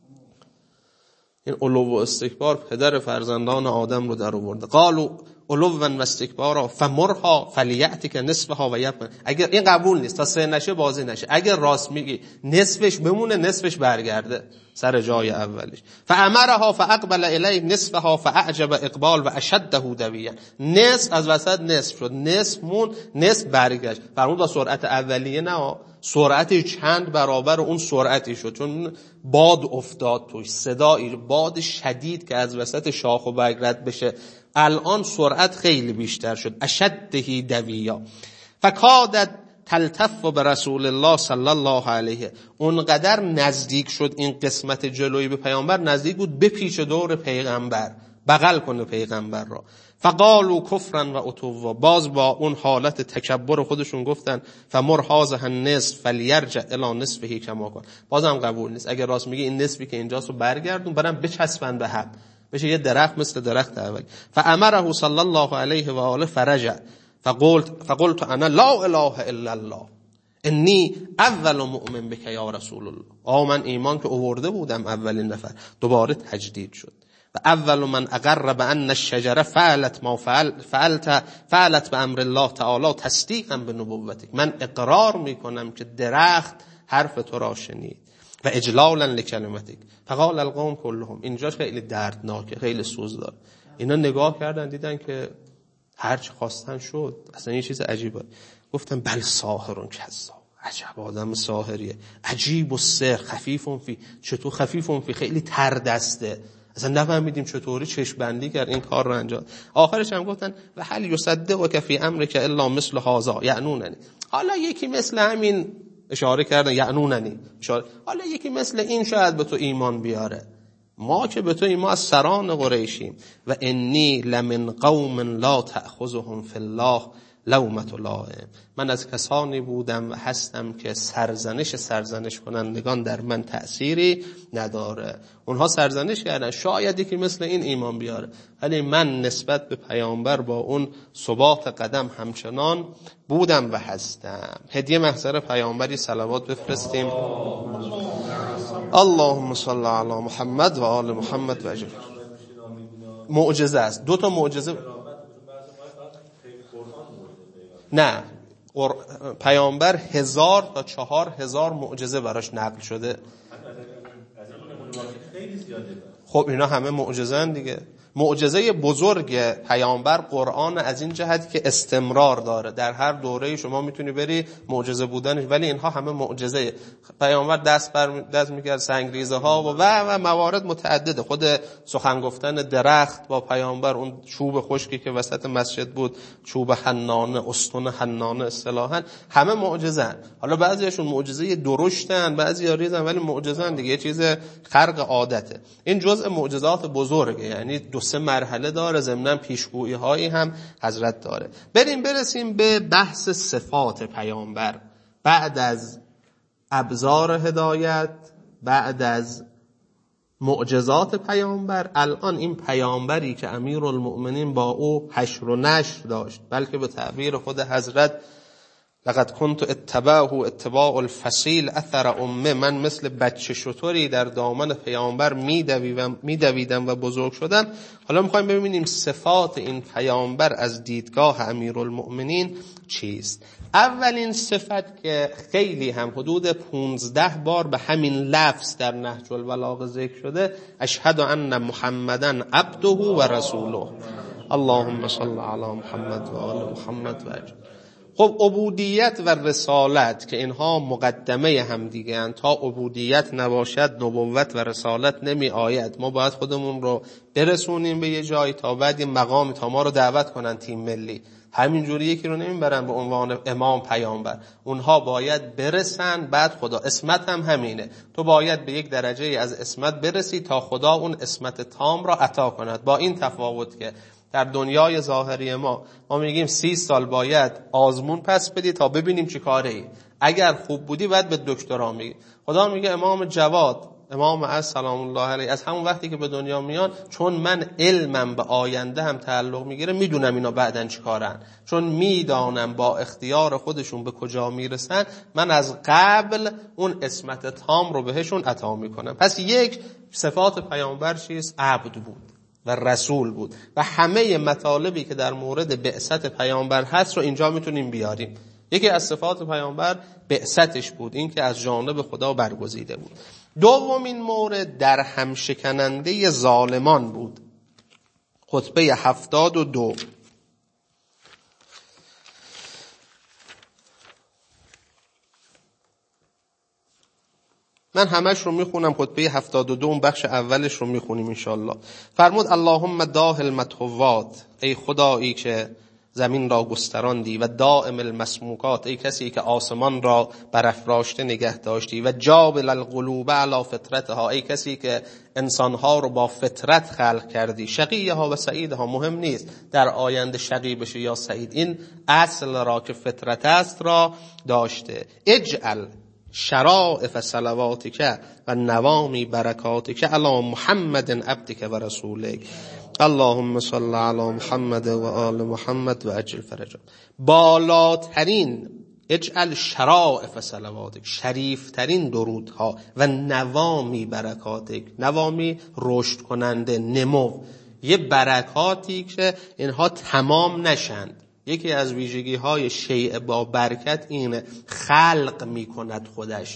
این علو و استکبار پدر فرزندان آدم رو در آورده. قالوا علوا و استکبارا فمرها فلیأتک نصفها و یبقى. اگر این قبول نیست تا سه نشه بازی نشه، اگر راست میگی نصفش بمونه، نصفش برگرده سر جای اولیش. فامرها فاقبل الیه نصفها فاعجب اقبال و اشده دویا، نصف از وسط نصف شد، نصف مون، نصف برگشت. فرمود با سرعت اولیه نه، سرعت چند برابر اون سرعتی شد، چون باد افتاد توش، صدایی باد شدید که از وسط شاخ و برگ رد بشه. الان سرعت خیلی بیشتر شد، اشده دویا. فکادت تلتف به رسول الله صلی الله علیه، اونقدر نزدیک شد این قسمت جلوی به پیامبر، نزدیک بود بپیچه دور پیغمبر، بغل کنه پیغمبر را. فقالوا کفرا و عتوا، باز با اون حالت تکبر خودشون گفتن فمر هذا النصف فلیرجع الی نصفه کما کان. بازم قبول نیست، اگر راست میگه این نصفی که اینجاست رو برگردون، برام بچسبن به هم، بشه یه درخت مثل درخت اول. فامره صلی الله علیه و آله فرجع فقلت انا لا اله الا الله انی اول مؤمن بک یا رسول الله. من ایمان که آورده بودم اولین نفر، دوباره تجدید شد. و اول من اقر بان الشجره فعلت ما فعلت بامر الله تعالی تصدیقا به نبوتک، من اقرار میکنم که درخت حرف تو را شنید و اجلالا لکلمتک فقال القوم كلهم. اینجاش خیلی دردناکه، خیلی سوز داره. اینا نگاه کردن دیدن که هر چی خواستن شد. اصلا یه چیز عجیبه. گفتن بل ساحر کذاب، عجب آدم ساحریه. عجیب السحر خفیف فی، چطور خفیف فی، خیلی تر دسته، اصلا نفهمیدیم چطوری چشم بندی کرد این کار رو انجام. آخرش هم گفتن و هل یصدقک فی امرک الا مثل هذا یعنوننی. حالا یکی مثل همین، اشاره کردن یعنوننی، حالا یکی مثل این شاید به تو ایمان بیاره. ما که به تو ایمان، از سران قریشیم. و انی لمن قوم لا تأخذهم فی الله لومة لائم. من از کسانی بودم و هستم که سرزنش کنندگان در من تأثیری نداره. اونها سرزنش کردن شاید که مثل این ایمان بیاره، ولی من نسبت به پیامبر با اون ثبات قدم همچنان بودم و هستم. هدیه محضر پیامبری صلوات بفرستیم. اللهم صل علی محمد و آل محمد و اجل. معجزه است، 2 تا معجزه. نه، پیامبر 1000 تا 4000 معجزه براش نقل شده. خب اینا همه معجزه‌ن دیگه. معجزه بزرگ پیامبر قرآن، از این جهت که استمرار داره، در هر دوره شما میتونی بری معجزه بودنش، ولی اینها همه معجزه. پیامبر دست میکرد سنگریزه ها و موارد متعدده. خود سخن گفتن درخت با پیامبر، اون چوب خشکی که وسط مسجد بود، چوب حنانه، استون حنانه اصطلاحاً، همه معجزه‌ن. حالا بعضیشون معجزه درشتن، بعضیا ریزن، ولی معجزه‌ن دیگه، یه چیز خرق عادته. این جزء معجزات بزرگه، یعنی 2-3 مرحله داره، ضمناً پیشگویی هایی هم حضرت داره. برسیم به بحث صفات پیامبر. بعد از ابزار هدایت، بعد از معجزات پیامبر، الان این پیامبری که امیرالمؤمنین با او حشر و نشر داشت، بلکه به تعبیر خود حضرت لقد كنت اتباعه اتباع الفصیل اثر امه، من مثل بچه شتری در دامن پیامبر میدویدم و بزرگ شدم. حالا میخوایم ببینیم صفات این پیامبر از دیدگاه امیرالمؤمنین چیست. اولین صفت که خیلی هم حدود 15 بار به همین لفظ در نهج البلاغه ذکر شده، اشهد ان محمدن عبده و رسوله. اللهم صل علی محمد و آل محمد و اجل. خب عبودیت و رسالت که اینها مقدمه هم دیگه هن، تا عبودیت نباشد نبوت و رسالت نمی آید. ما باید خودمون رو برسونیم به یه جایی تا بعد یه مقامی تا ما رو دعوت کنن تیم ملی. همینجوری یکی رو نمیبرن به عنوان امام پیامبر، اونها باید برسن، بعد خدا. اسمت هم همینه، تو باید به یک درجه از اسمت برسی تا خدا اون اسمت تام را عطا کند. با این تفاوت که در دنیای ظاهری ما میگیم 30 سال باید آزمون پس بدی تا ببینیم چی کاره ای، اگر خوب بودی بعد به دکترا میگی. خدا میگه امام جواد، امام از سلام الله علیه، از همون وقتی که به دنیا میان، چون من علمم به آینده هم تعلق میگیره، میدونم اینا بعدن چی کارن، چون میدانم با اختیار خودشون به کجا میرسن، من از قبل اون اسمت تام رو بهشون عطا میکنم. پس یک صفات پیامبر چیست؟ عبد بود و رسول بود و همه مطالبی که در مورد بعثت پیامبر هست رو اینجا میتونیم بیاریم. یکی از صفات پیامبر بعثتش بود، این که از جانب خدا برگزیده بود. دومین مورد در هم شکننده ظالمان بود. خطبه 72. من همش رو میخونم، خطبه 72 اون بخش اولش رو میخونیم انشالله. فرمود اللهم داه المطهوات، ای خدایی که زمین را گستراندی، و دائم المسموکات، ای کسی که آسمان را برافراشته نگه داشتی، و جابل القلوب علی فطرتها، ای کسی که انسانها رو با فطرت خلق کردی. شقیها و سعیدها، مهم نیست در آینده شقی بشه یا سعید، این اصل را که فطرت است را داشته. اجعل شرائف صلواتک و نوامی برکاتک علی محمد عبدک و رسولک. اللهم صل علی محمد و آل محمد و عجل فرجهم. بالاترین، اجعل شرائف صلواتک، شریفترین درودها، و نوامی برکاتک، نوامی رشد کننده، نمو، یه برکاتی که اینها تمام نشند. یکی از ویژگی های شیء با برکت اینه، خلق می کند خودش.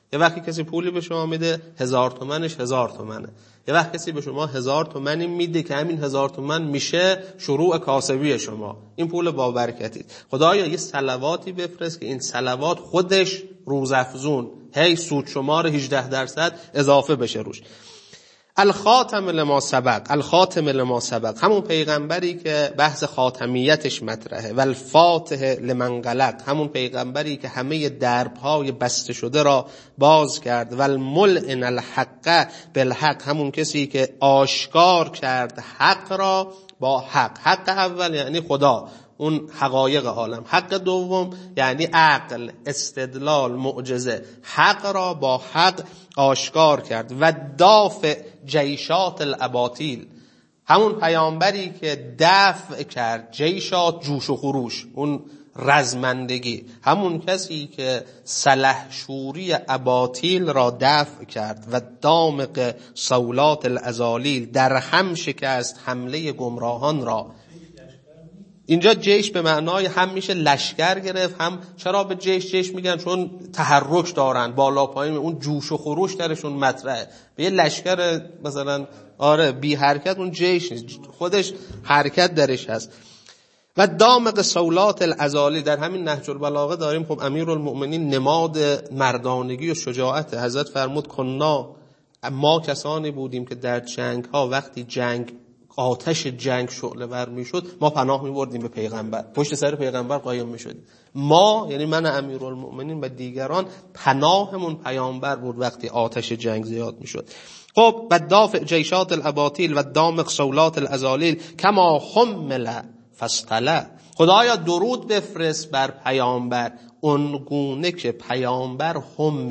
یه وقتی کسی پولی به شما میده 1000 تومنش 1000 تومنه. یه وقت کسی به شما 1000 تومنی میده که همین 1000 تومن میشه شروع کاسبی شما. این پول با برکتی. خدایا یه صلواتی بفرست که این صلوات خودش روزافزون هی سود شمار 18% اضافه بشه روش. الخاتم لما سبق، الخاتم لما سبق، همون پیغمبری که بحث خاتمیتش مطرحه. و الفاتح لمن غلق، همون پیغمبری که همه دربهای بسته شده را باز کرد. و الملئن الحق بالحق، همون کسی که آشکار کرد حق را با حق. حق اول یعنی خدا، اون حقایق عالم. حق دوم یعنی عقل، استدلال، معجزه. حق را با حق آشکار کرد. و دافع جیشات الاباطیل، همون پیامبری که دفع کرد جیشات، جوش و خروش، اون رزمندگی، همون کسی که سلحشوری اباطیل را دفع کرد. و دامق صولات الازالیل، در هم شکست حمله گمراهان را. اینجا جیش به معنای هم میشه لشکر گرفت، هم چرا به جیش میگن؟ چون تحرک دارن، بالا پایین، اون جوش و خروش درشون مطرحه. به یه لشکر مثلا بی حرکت اون جیش نیست، خودش حرکت درش هست. و دامق صولات الازالی، در همین نهج البلاغه داریم. خب امیرالمؤمنین نماد مردانگی و شجاعت. حضرت فرمود ما کسانی بودیم که در جنگ ها وقتی آتش جنگ شعله ور میشد ما پناه میبردیم به پیغمبر، پشت سر پیغمبر قایم میشدیم. ما یعنی من امیرالمؤمنین و دیگران پناهمون پیامبر بود وقتی آتش جنگ زیاد میشد. خب و دافع جیشات الاباطیل و دامق صولات الازالیل کما حمل فاصطلع، خدایا درود بفرست بر پیامبر اونگونه که پیامبر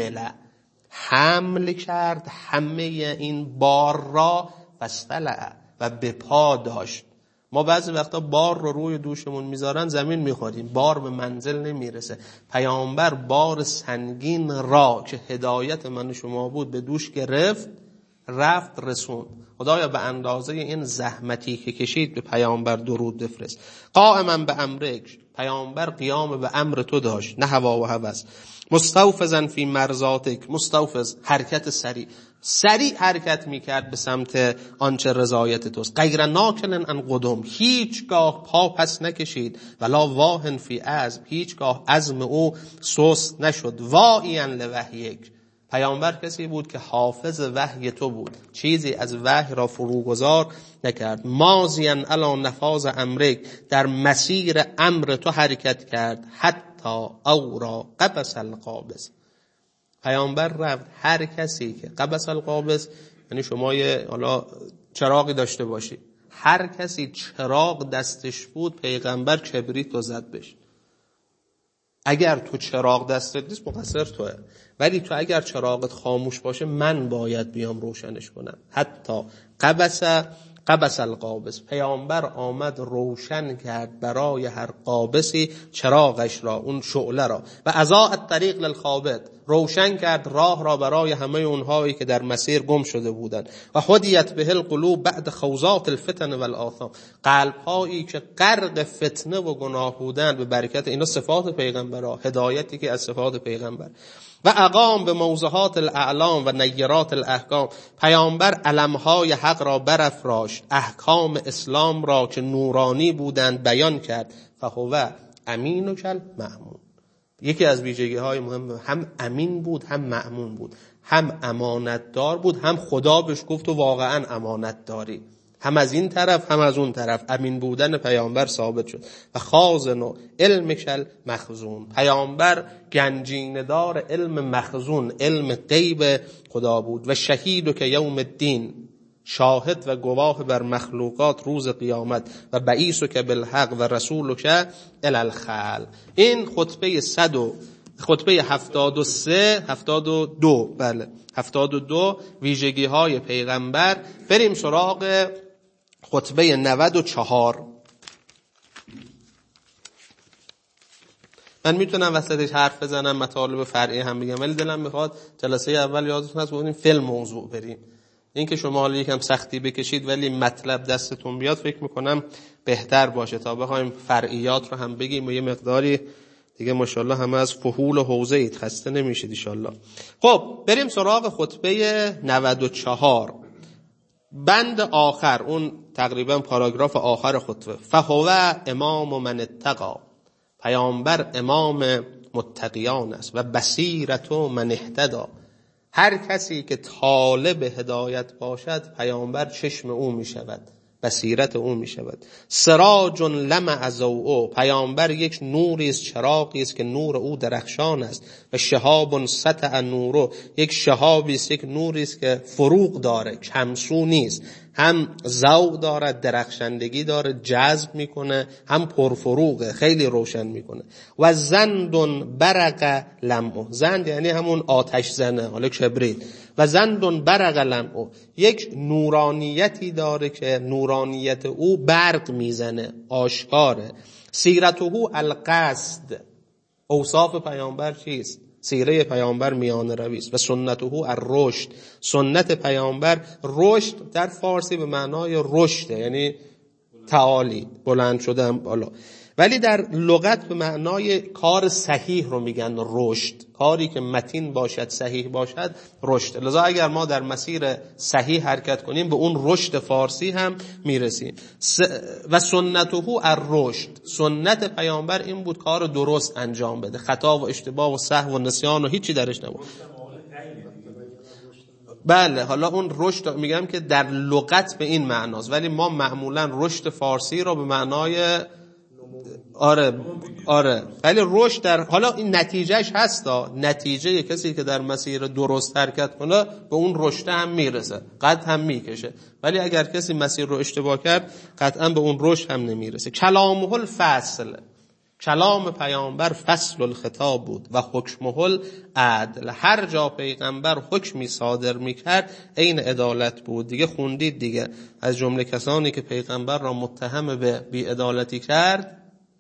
حمل کرد همه این بار را، فاصطلع و به پا داشت. ما بعضی وقتا بار رو روی دوشمون میذارن زمین میخوریم، بار به منزل نمیرسه. پیامبر بار سنگین را که هدایت من شما بود به دوش گرفت، رفت رسوند. خدایا به اندازه این زحمتی که کشید به پیامبر درود بفرست. قائما به امرک، پیامبر قیام به امر تو داشت، نه هوا و هوس. مستوفزا فی مرضاتک، مستوفز حرکت سریع حرکت میکرد به سمت آنچه رضایت توست. غیر ناکل عن قدم، هیچگاه پا پس نکشید. ولا واهن فی عزم، هیچگاه عزم او سست نشد. واعیا لوحیک، پیامبر کسی بود که حافظ وحی تو بود، چیزی از وحی را فروگذار نکرد. ماضیا علی نفاذ امرک، در مسیر امر تو حرکت کرد. حتی اورا قبس القابس، پیامبر رفت هر کسی که قبس القابس یعنی شما حالا چراغی داشته باشی، هر کسی چراغ دستش بود پیغمبر کبریت رو زد بهش. اگر تو چراغ دستت نیست مقصر توه، ولی تو اگر چراغت خاموش باشه من باید بیام روشنش کنم. حتی قبس القابس، پیامبر آمد روشن کرد برای هر قابسی چراغش را، اون شعله را. و اضاء الطریق للخابط، روشن کرد راه را برای همه اونهایی که در مسیر گم شده بودند. و هدیت به القلوب بعد خوضات الفتن والآثام، قلب‌هایی که غرق فتنه و گناه بودند به برکت اینا، صفات پیغمبرها، هدایتی که از صفات پیغمبر. و اقام به موضحات الاعلام و نیرات الاحکام، پیامبر علمهای حق را برافراشت، احکام اسلام را که نورانی بودند بیان کرد. فهو امین و کل مأمون، یکی از ویژگی های مهم، هم امین بود هم مأمون بود، هم امانت دار بود، هم خدا بهش گفت و واقعا امانت داری، هم از این طرف هم از اون طرف امین بودن پیامبر ثابت شد. و خازن و علم کل مخزون، پیامبر گنجینه دار علم مخزون، علم غیب خدا بود. و شهید که یوم الدین، شاهد و گواه بر مخلوقات روز قیامت. و بعیث که بالحق و رسول که الی الخلق. این خطبه 72 ویژگی های پیغمبر. بریم سراغ خطبه 94. من میتونم وسطش حرف بزنم، مطالب فرعی هم بگم، ولی دلم میخواد جلسه اول یادتون هست بودیم فیلم موضوع بریم. این که شما حالا یکم سختی بکشید ولی مطلب دستتون بیاد فکر میکنم بهتر باشه تا بخوایم فرعیات رو هم بگیم و یه مقداری دیگه ماشاءالله همه از فحول و حوزه اید، خسته نمیشید انشالله. خب بریم سراغ خطبه 94 بند آخر، اون تقریبا پاراگراف آخر خطبه. فهو امام من اتقا، پیامبر امام متقیان است. و بصیرت من اهتدی، هر کسی که طالب هدایت باشد پیامبر چشم او می شود، بصیرت او می شود. سراج لمع ضوء، پیامبر یک نوری است، چراغی است که نور او درخشان است. و شهاب سطع نور، یک شهابی است، یک نوری است که فروغ داره، کمسو نیست، هم ضوء داره، درخشندگی داره، جذب میکنه، هم پرفروغه، خیلی روشن میکنه. و زند برق لمع، زند یعنی همون آتش زنه، حالا کبریت. و زند برق لمع، یک نورانیتی داره که نورانیت او برق میزنه، آشکاره. سیرته القصد، اوصاف پیامبر چیست؟ سیره پیامبر میانه روی است. و سنته الرشد، سنت پیامبر رشد در فارسی به معنای رشد، یعنی تعالی، بلند شدن بالا، ولی در لغت به معنای کار صحیح رو میگن رشد، کاری که متین باشد، صحیح باشد، رشد. لذا اگر ما در مسیر صحیح حرکت کنیم به اون رشد فارسی هم میرسیم. و سنته الرشد، سنت پیامبر این بود کار درست انجام بده، خطا و اشتباه و سهو و نسیان و هیچی درش نبود. بله، حالا اون رشد میگم که در لغت به این معناست، ولی ما معمولا رشد فارسی رو به معنای آره ولی رشد در، حالا این نتیجهش هستا، نتیجه کسی که در مسیر درست حرکت کنه به اون رشد هم میرسه، قد هم میکشه، ولی اگر کسی مسیر رو اشتباه کرد قطعا به اون رشد هم نمیرسه. کلامه الفصل، کلام پیامبر فصل الخطاب بود. و حکمه العدل، هر جا پیغمبر حکمی صادر میکرد عین عدالت بود. دیگه خوندید دیگه، از جمله کسانی که پیغمبر را متهم به بی‌عدالتی کرد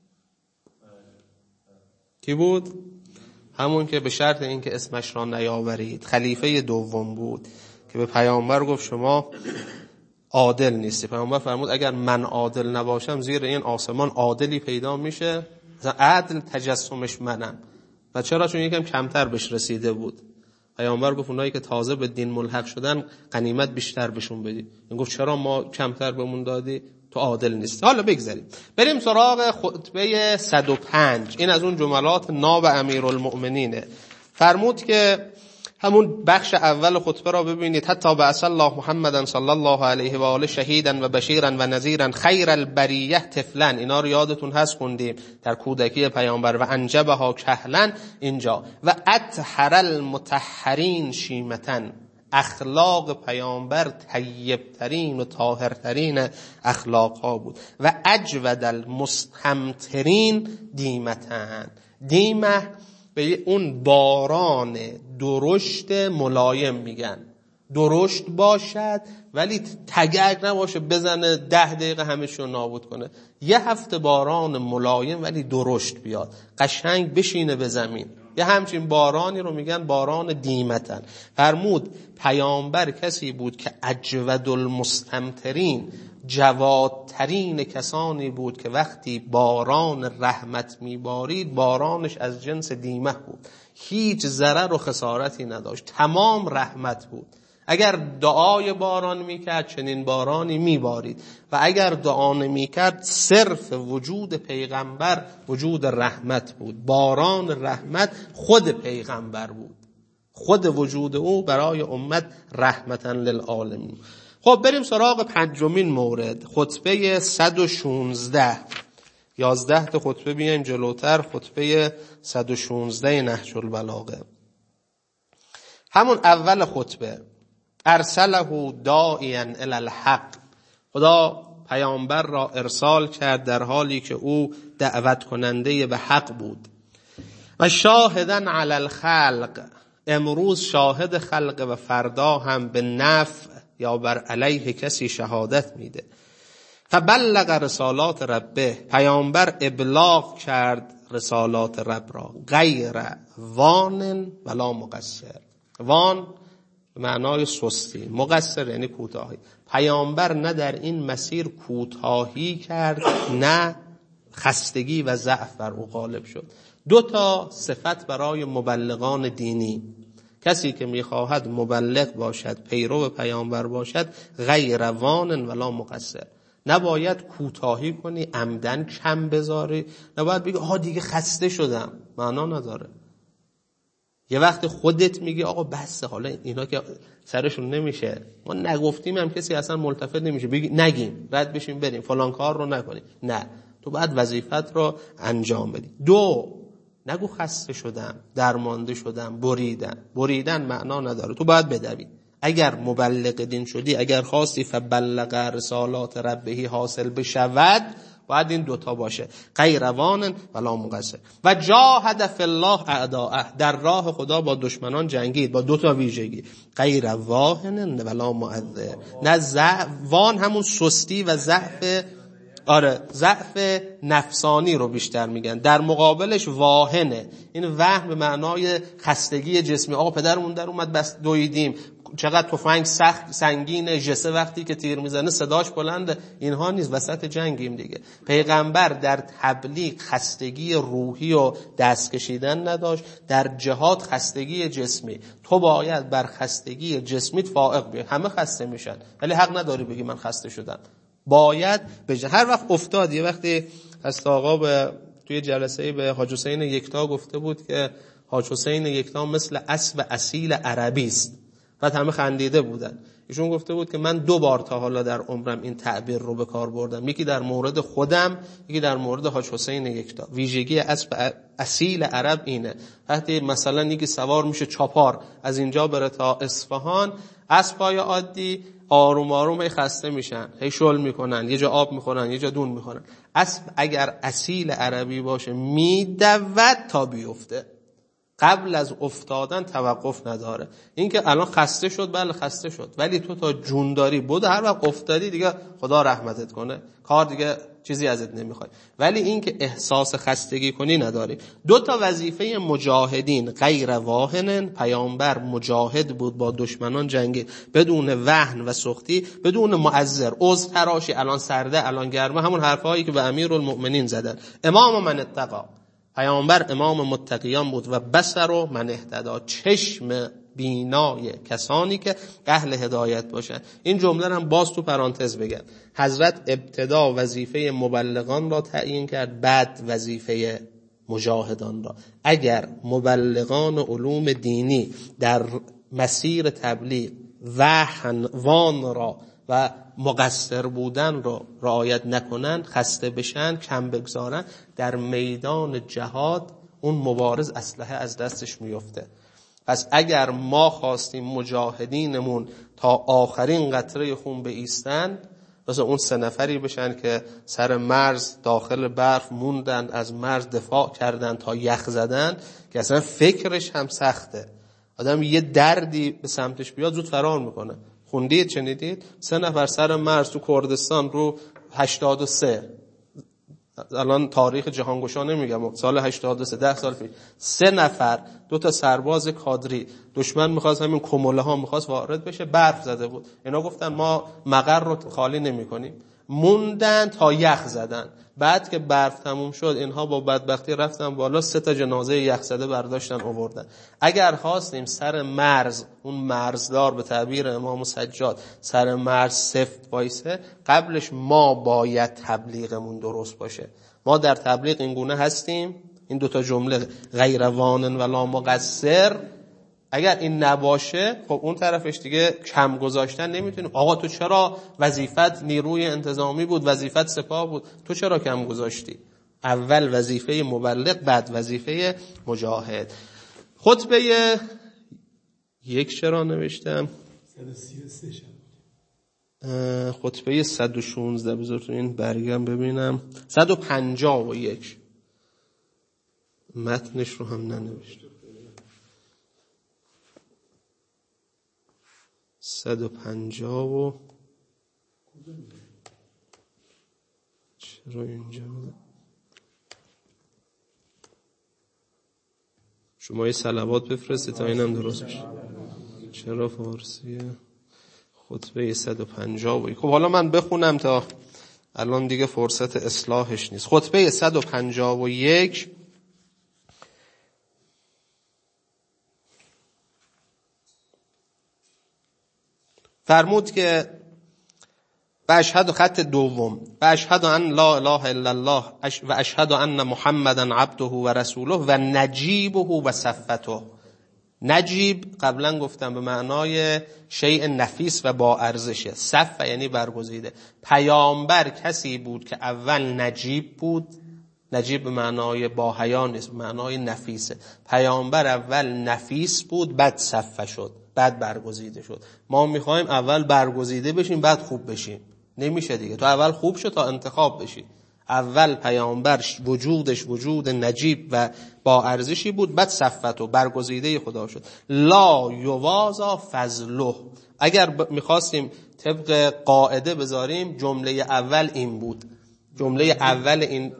کی بود؟ همون که به شرط اینکه اسمش را نیاورید، خلیفه دوم بود که به پیامبر گفت شما عادل نیستی. پیامبر فرمود اگر من عادل نباشم زیر این آسمان عادلی پیدا میشه؟ عدل تجسمش منم. و چرا؟ چون یکم کمتر بهش رسیده بود. پیامبر گفت اونایی که تازه به دین ملحق شدن غنیمت بیشتر بهشون بدید. این گفت چرا ما کمتر بهمون دادی؟ تو عادل نیست. حالا بگذاریم بریم سراغ خطبه 105. این از اون جملات ناب امیرالمؤمنینه. فرمود که همون بخش اول خطبه را ببینید. حتی بعث الله محمدا صلی الله علیه و آله شهیدا و بشیرا و نذیرا خیر البریه طفلا، اینا رو یادتون هست خوندیم در کودکی پیامبر. و انجبها کهلا اینجا. و اطهر المطهرین شیمتا، اخلاق پیامبر طیبترین و طاهرترین اخلاق ها بود. و اجود المستمطرین دیمتن، دیمه به اون باران درشت ملایم میگن، درشت باشد ولی تگرگ نباشه بزنه 10 دقیقه همشو نابود کنه. یه هفته باران ملایم ولی درشت بیاد، قشنگ بشینه به زمین. یه همچین بارانی رو میگن باران دیمتن. فرمود پیامبر کسی بود که اجود المستمطرین، جوادترین کسانی بود که وقتی باران رحمت میبارید بارانش از جنس دیمه بود، هیچ ضرر و خسارتی نداشت، تمام رحمت بود. اگر دعای باران میکرد چنین بارانی میبارید، و اگر دعا نمیکرد صرف وجود پیغمبر وجود رحمت بود. باران رحمت خود پیغمبر بود، خود وجود او برای امت رحمتا للعالمین. خب بریم سراغ پنجمین مورد، خطبه 116. 11 تا خطبه بیایم جلوتر، خطبه 116 نهج البلاغه. همون اول خطبه، ارسله داعیا الی الحق، خدا پیامبر را ارسال کرد در حالی که او دعوت کننده به حق بود. و شاهدا علی الخلق، امروز شاهد خلق و فردا هم به نفع یا بر علیه کسی شهادت میده. فبلغ رسالات ربه، پیامبر ابلاغ کرد رسالات رب را. غیر وان ولا مقصر، وان به معنای سستی، مقصر یعنی کوتاهی. پیامبر نه در این مسیر کوتاهی کرد نه خستگی و ضعف بر او غالب شد. 2 صفت برای مبلغان دینی: کسی که میخواهد مبلغ باشد، پیرو پیامبر باشد، غیر وان ولا مقصر. نباید کوتاهی کنی، عمدن کم بذاری، نباید بگی آها دیگه خسته شدم، معنا نداره. یه وقت خودت میگی آقا بس، حالا اینا که سرشون نمیشه، ما نگفتیم هم کسی اصلا ملتفت نمیشه، بگی نگیم، رد بشیم بریم، فلان کار رو نکنیم. نه، تو باید وظیفت رو انجام بدی. 2، نگو خسته شدم، درمانده شدم، بریدن معنا نداره. تو باید بدوی. اگر مبلغ دین شدی، اگر خواستی فبلغ رسالات ربه حاصل بشود، باید این 2 باشه: غیر وان ولا مقصر. و جاهد فی الله اعداءه، در راه خدا با دشمنان جنگید، با 2 ویژگی: غیر واهن ولا معذر. نه وان همون سستی و ضعف، ضعف نفسانی رو بیشتر میگن، در مقابلش واهنه. این وهن به معنای خستگی جسمی. آقا پدرمون در اومد بس دویدیم، چقدر تفنگ سخت سنگینه، جسه وقتی که تیر میزنه صداش بلنده. اینها نیست، وسط جنگیم دیگه. پیغمبر در تبلیغ خستگی روحی و دست کشیدن نداشت، در جهاد خستگی جسمی. تو باید بر خستگی جسمیت فائق بیای. همه خسته میشن ولی حق نداری بگی من خسته شدم. باید هر وقت افتاد. یه وقتی از آقا توی جلسه به حاج حسین یکتا گفته بود که حاج حسین یکتا مثل اسب اصیل عربی است. بعد همه خندیده بودن. ایشون گفته بود که من 2 بار تا حالا در عمرم این تعبیر رو به کار بردم، یکی در مورد خودم، یکی در مورد حاج حسین یکتا. ویژگی اسب اصیل عرب اینه، وقتی مثلا یکی سوار میشه چاپار از اینجا بره تا اصفهان، اسبای عادی آروم آروم خسته میشن، هی شل میکنن، یه جا آب میخورن، یه جا دون میخورن. اسب اگر اصیل عربی باشه میدود تا بیفته، قبل از افتادن توقف نداره. این که الان خسته شد، بله خسته شد، ولی تو تا جون داری بود، هر وقت افتادی دیگه خدا رحمتت کنه، کار دیگه چیزی ازت نمیخواد. ولی این که احساس خستگی کنی نداری. 2 وظیفه مجاهدین: غیر واهن، پیامبر مجاهد بود، با دشمنان جنگید بدون وهن و سختی، بدون معذر، عذر تراشی، الان سرده الان گرمه، همون حرفایی که به امیرالمؤمنین زدن. امام من اتقا، پیامبر امام متقیان بود. و بصر و من اهتدی، چشم بینای کسانی که اهل هدایت باشن. این جمله رو هم باز تو پرانتز بگم. حضرت ابتدا وظیفه مبلغان را تعیین کرد، بعد وظیفه مجاهدان را. اگر مبلغان علوم دینی در مسیر تبلیغ وان را و مقصر بودن رو رعایت نکنن، خسته بشن، کم بگذارن، در میدان جهاد اون مبارز اسلحه از دستش میفته. پس اگر ما خواستیم مجاهدینمون تا آخرین قطره خون بایستن، مثلا اون 3 نفری بشن که سر مرز داخل برف موندن، از مرز دفاع کردن تا یخ زدن، که اصلا فکرش هم سخته. آدم یه دردی به سمتش بیاد زود فرار میکنه. خوندید، شنیدید؟ 3 نفر سر مرز تو کردستان رو 83، الان تاریخ جهانگشا نمیگم، سال 83، 10 سال پیش، 3 نفر، 2 سرباز کادری، دشمن میخواست همین کموله ها میخواست وارد بشه، برف زده بود. اینا گفتن ما مقر رو خالی نمی کنیم، موندن تا یخ زدن. بعد که برف تموم شد، اینها با بدبختی رفتن بالا، 3 جنازه یخ زده برداشتن آوردن. اگر خواستیم سر مرز، اون مرزدار به تعبیر امام سجاد سر مرز سفت وایسه، قبلش ما باید تبلیغمون درست باشه. ما در تبلیغ این گونه هستیم، این 2 جمله غیر وان ولا مقصر، اگر این نباشه، خب اون طرفش دیگه کم گذاشتن نمیتونیم. آقا تو چرا وظیفت نیروی انتظامی بود، وظیفت سپاه بود، تو چرا کم گذاشتی؟ اول وظیفه مبلغ، بعد وظیفه مجاهد. خطبه 1 چرا نوشتم؟ 133 خطبه 116 بذار تو این برگم ببینم. 151 متنش رو هم ننوشتم. 150 و چرا اینجا شما یه صلوات بفرستید تا اینم درست بشه. چرا فارسیه؟ خطبه 150. خب حالا من بخونم تا الان دیگه فرصت اصلاحش نیست. خطبه 151 فرمود که و اشهد خط دوم و اشهد ان لا اله الا الله و اشهد ان محمدا عبده و رسوله و نجیبه و صفته. نجیب قبلا گفتم به معنای شیء نفیس و با ارزشه. صف یعنی برگزیده. پیامبر کسی بود که اول نجیب بود. نجیب به معنای با حیا نیست، به معنای نفیسه. پیامبر اول نفیس بود، بعد صف شد، بعد برگزیده شد. ما میخوایم اول برگزیده بشیم بعد خوب بشیم. نمیشه دیگه. تو اول خوب شد تا انتخاب بشی. اول پیامبر وجودش وجود نجیب و با ارزشی بود، بعد صفت و برگزیده خدا شد. لا یوازا فضله. اگر میخواستیم طبق قاعده بذاریم جمله اول این بود. جمله اول این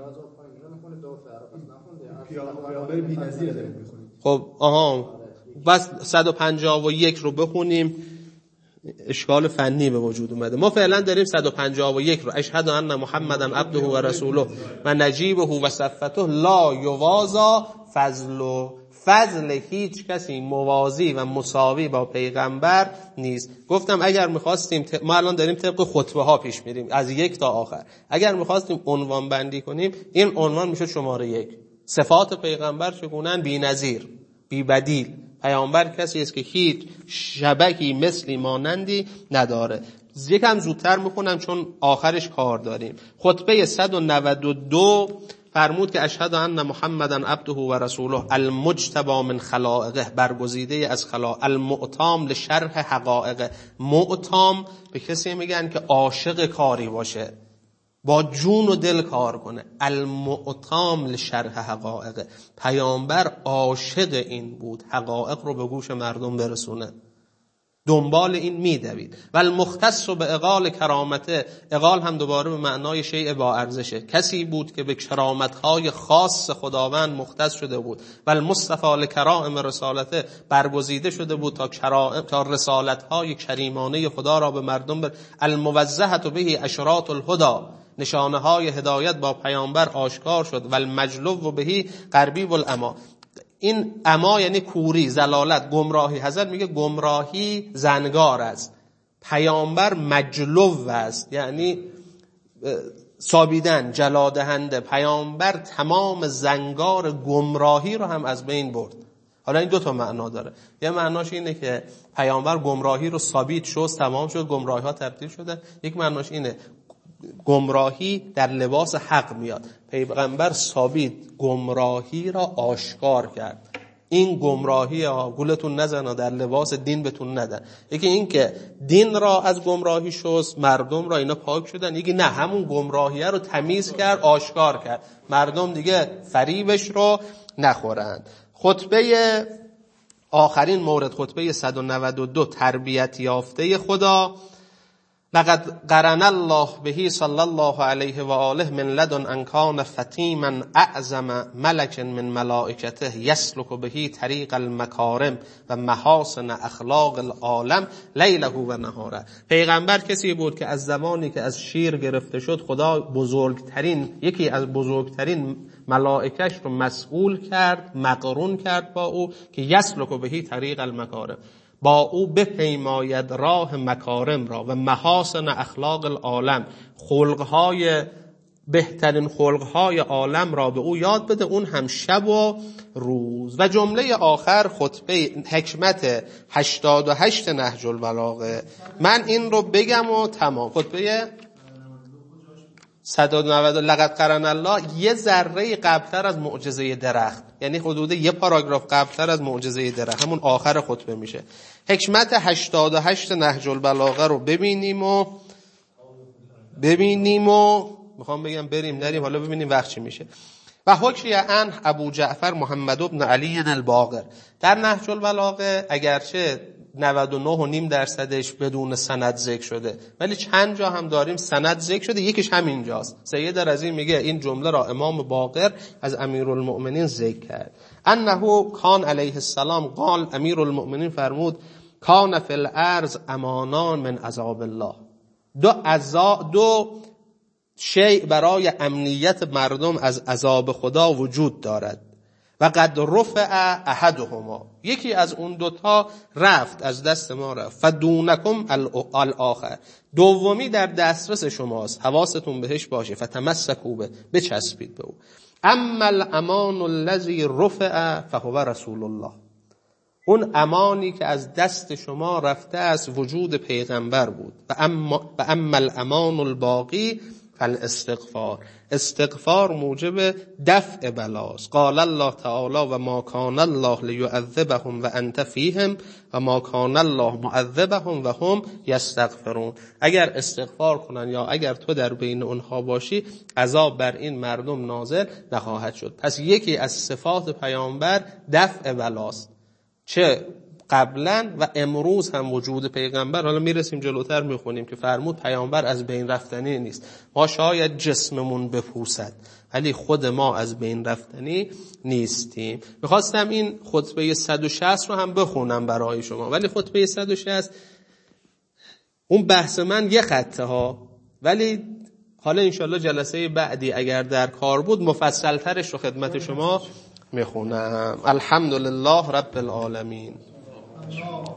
خب بس 151 رو بخونیم، اشکال فنی به وجود اومده. ما فعلا داریم 151 رو اشهد ان محمدا عبده و رسوله و نجیبه و صفته لا یوازا فضل. فضل هیچ کسی موازی و مساوی با پیغمبر نیست. گفتم اگر میخواستیم ما الان داریم طبق خطبه ها پیش میریم از 1 تا آخر. اگر میخواستیم عنوان بندی کنیم این عنوان میشه شماره 1. صفات پیغمبر چگونن؟ بی‌نظیر، بی بدیل. پیامبر کسی است که هیچ شبکی مثلی مانندی نداره. یکم زودتر میخونم چون آخرش کار داریم. خطبه 192 فرمود که اشهد ان محمدا عبده و رسوله المجتبی من خلائقه، برگزیده از خلائق، المعتام لشرح حقائق. معتام به کسی میگن که عاشق کاری باشه، با جون و دل کار کنه. المعتام لشرح حقائق. پیامبر عاشق این بود حقایق رو به گوش مردم برسونه، دنبال این میدوید. و المختص به اقال کرامته. اقال هم دوباره به معنای شیء با ارزشه. کسی بود که به کرامت‌های خاص خداوند مختص شده بود. و المصطفی لکرائم رسالته، برگزیده شده بود تا رسالت‌های کریمانه خدا را به مردم الموضحة به اشراط الهدى، نشانه‌های هدایت با پیامبر آشکار شد. و المجلو به غربی والاما. این اما یعنی کوری، زلالت، گمراهی. حضرت میگه گمراهی زنگار است، پیامبر مجلو است، یعنی سابیدن، جلادهنده. پیامبر تمام زنگار گمراهی رو هم از بین برد. حالا این 2 تا معنا داره. یه معناش اینه که پیامبر گمراهی رو ثابت شد، تمام شد، گمراهی ها تبدیل شدن. یک معناش اینه گمراهی در لباس حق میاد. پیغمبر ثابت گمراهی را آشکار کرد. این گمراهی ها گولتون نزنه، در لباس دین بهتون ندن. یکی این که دین را از گمراهی شست، مردم را اینا پاک شدن. یکی نه، همون گمراهی رو تمیز کرد، آشکار کرد، مردم دیگه فریبش رو نخورند. خطبه آخرین مورد، خطبه 192 تربیت یافته خدا. لقد قرن الله به صلی الله علیه و آله من لدن ان کان فتیما اعظم ملک من ملائکته یسلک به طریق المکارم و محاسن اخلاق العالم لیله و نهاره. پیغمبر کسی بود که از زمانی که از شیر گرفته شد خدا یکی از بزرگترین ملائکش رو مسئول کرد، مقرون کرد با او که یسلک به طریق المکارم، با او بپیماید راه مکارم را و محاسن اخلاق العالم، خلقهای بهترین خلقهای عالم را به او یاد بده، اون هم شب و روز. و جمله آخر خطبه حکمت 88 نهج البلاغه. من این رو بگم و تمام. خطبه 190 لقد قرن الله یه ذره قبلتر از معجزه درخت، یعنی حدود یه پاراگراف قبلتر از معجزه درخت، همون آخر خطبه میشه. حکمت 88 نهج البلاغه رو ببینیم و میخوام بگم بریم نریم، حالا ببینیم وقت چی میشه. و حکی عن ابو جعفر محمد بن علی الباقر. در نهج البلاغه اگرچه 99.5% بدون سند ذکر شده، ولی چند جا هم داریم سند ذکر شده. یکیش همینجاست. سید رضی میگه این جمله را امام باقر از امیرالمؤمنین ذکر کرد. انه کان علیه السلام قال، امیرالمؤمنین فرمود کان فی الارض امانان من عذاب الله. دو شیء برای امنیت مردم از عذاب خدا وجود دارد. و قد رفع احدهما، یکی از اون دوتا رفت، از دست ما رفت. فدونکم الاخر، دومی در دسترس شماست، حواستون بهش باشه. فتمسکوا به، بچسبید به او. اما الامان الذی رفع فهو رسول الله، اون امانی که از دست شما رفته است وجود پیغمبر بود. و اما الامان الباقی فالاستغفار، استغفار موجب دفع بلاست. قال الله تعالی و ما کان الله لیعذبهم و انت فیهم و ما کان الله معذبهم و هم یستغفرون. اگر استغفار کنن یا اگر تو در بین اونها باشی، عذاب بر این مردم نازل نخواهد شد. پس یکی از صفات پیامبر دفع بلاست، چه قبلا و امروز هم وجود پیغمبر. حالا میرسیم جلوتر میخونیم که فرمود پیامبر از بین رفتنی نیست. ما شاید جسممون بپوسد ولی خود ما از بین رفتنی نیستیم. میخواستم این خطبه 160 رو هم بخونم برای شما، ولی خطبه 160 اون بحث من یه خطه ها، ولی حالا انشالله جلسه بعدی اگر در کار بود مفصل ترش رو خدمت شما میخونم. الحمدلله رب العالمین.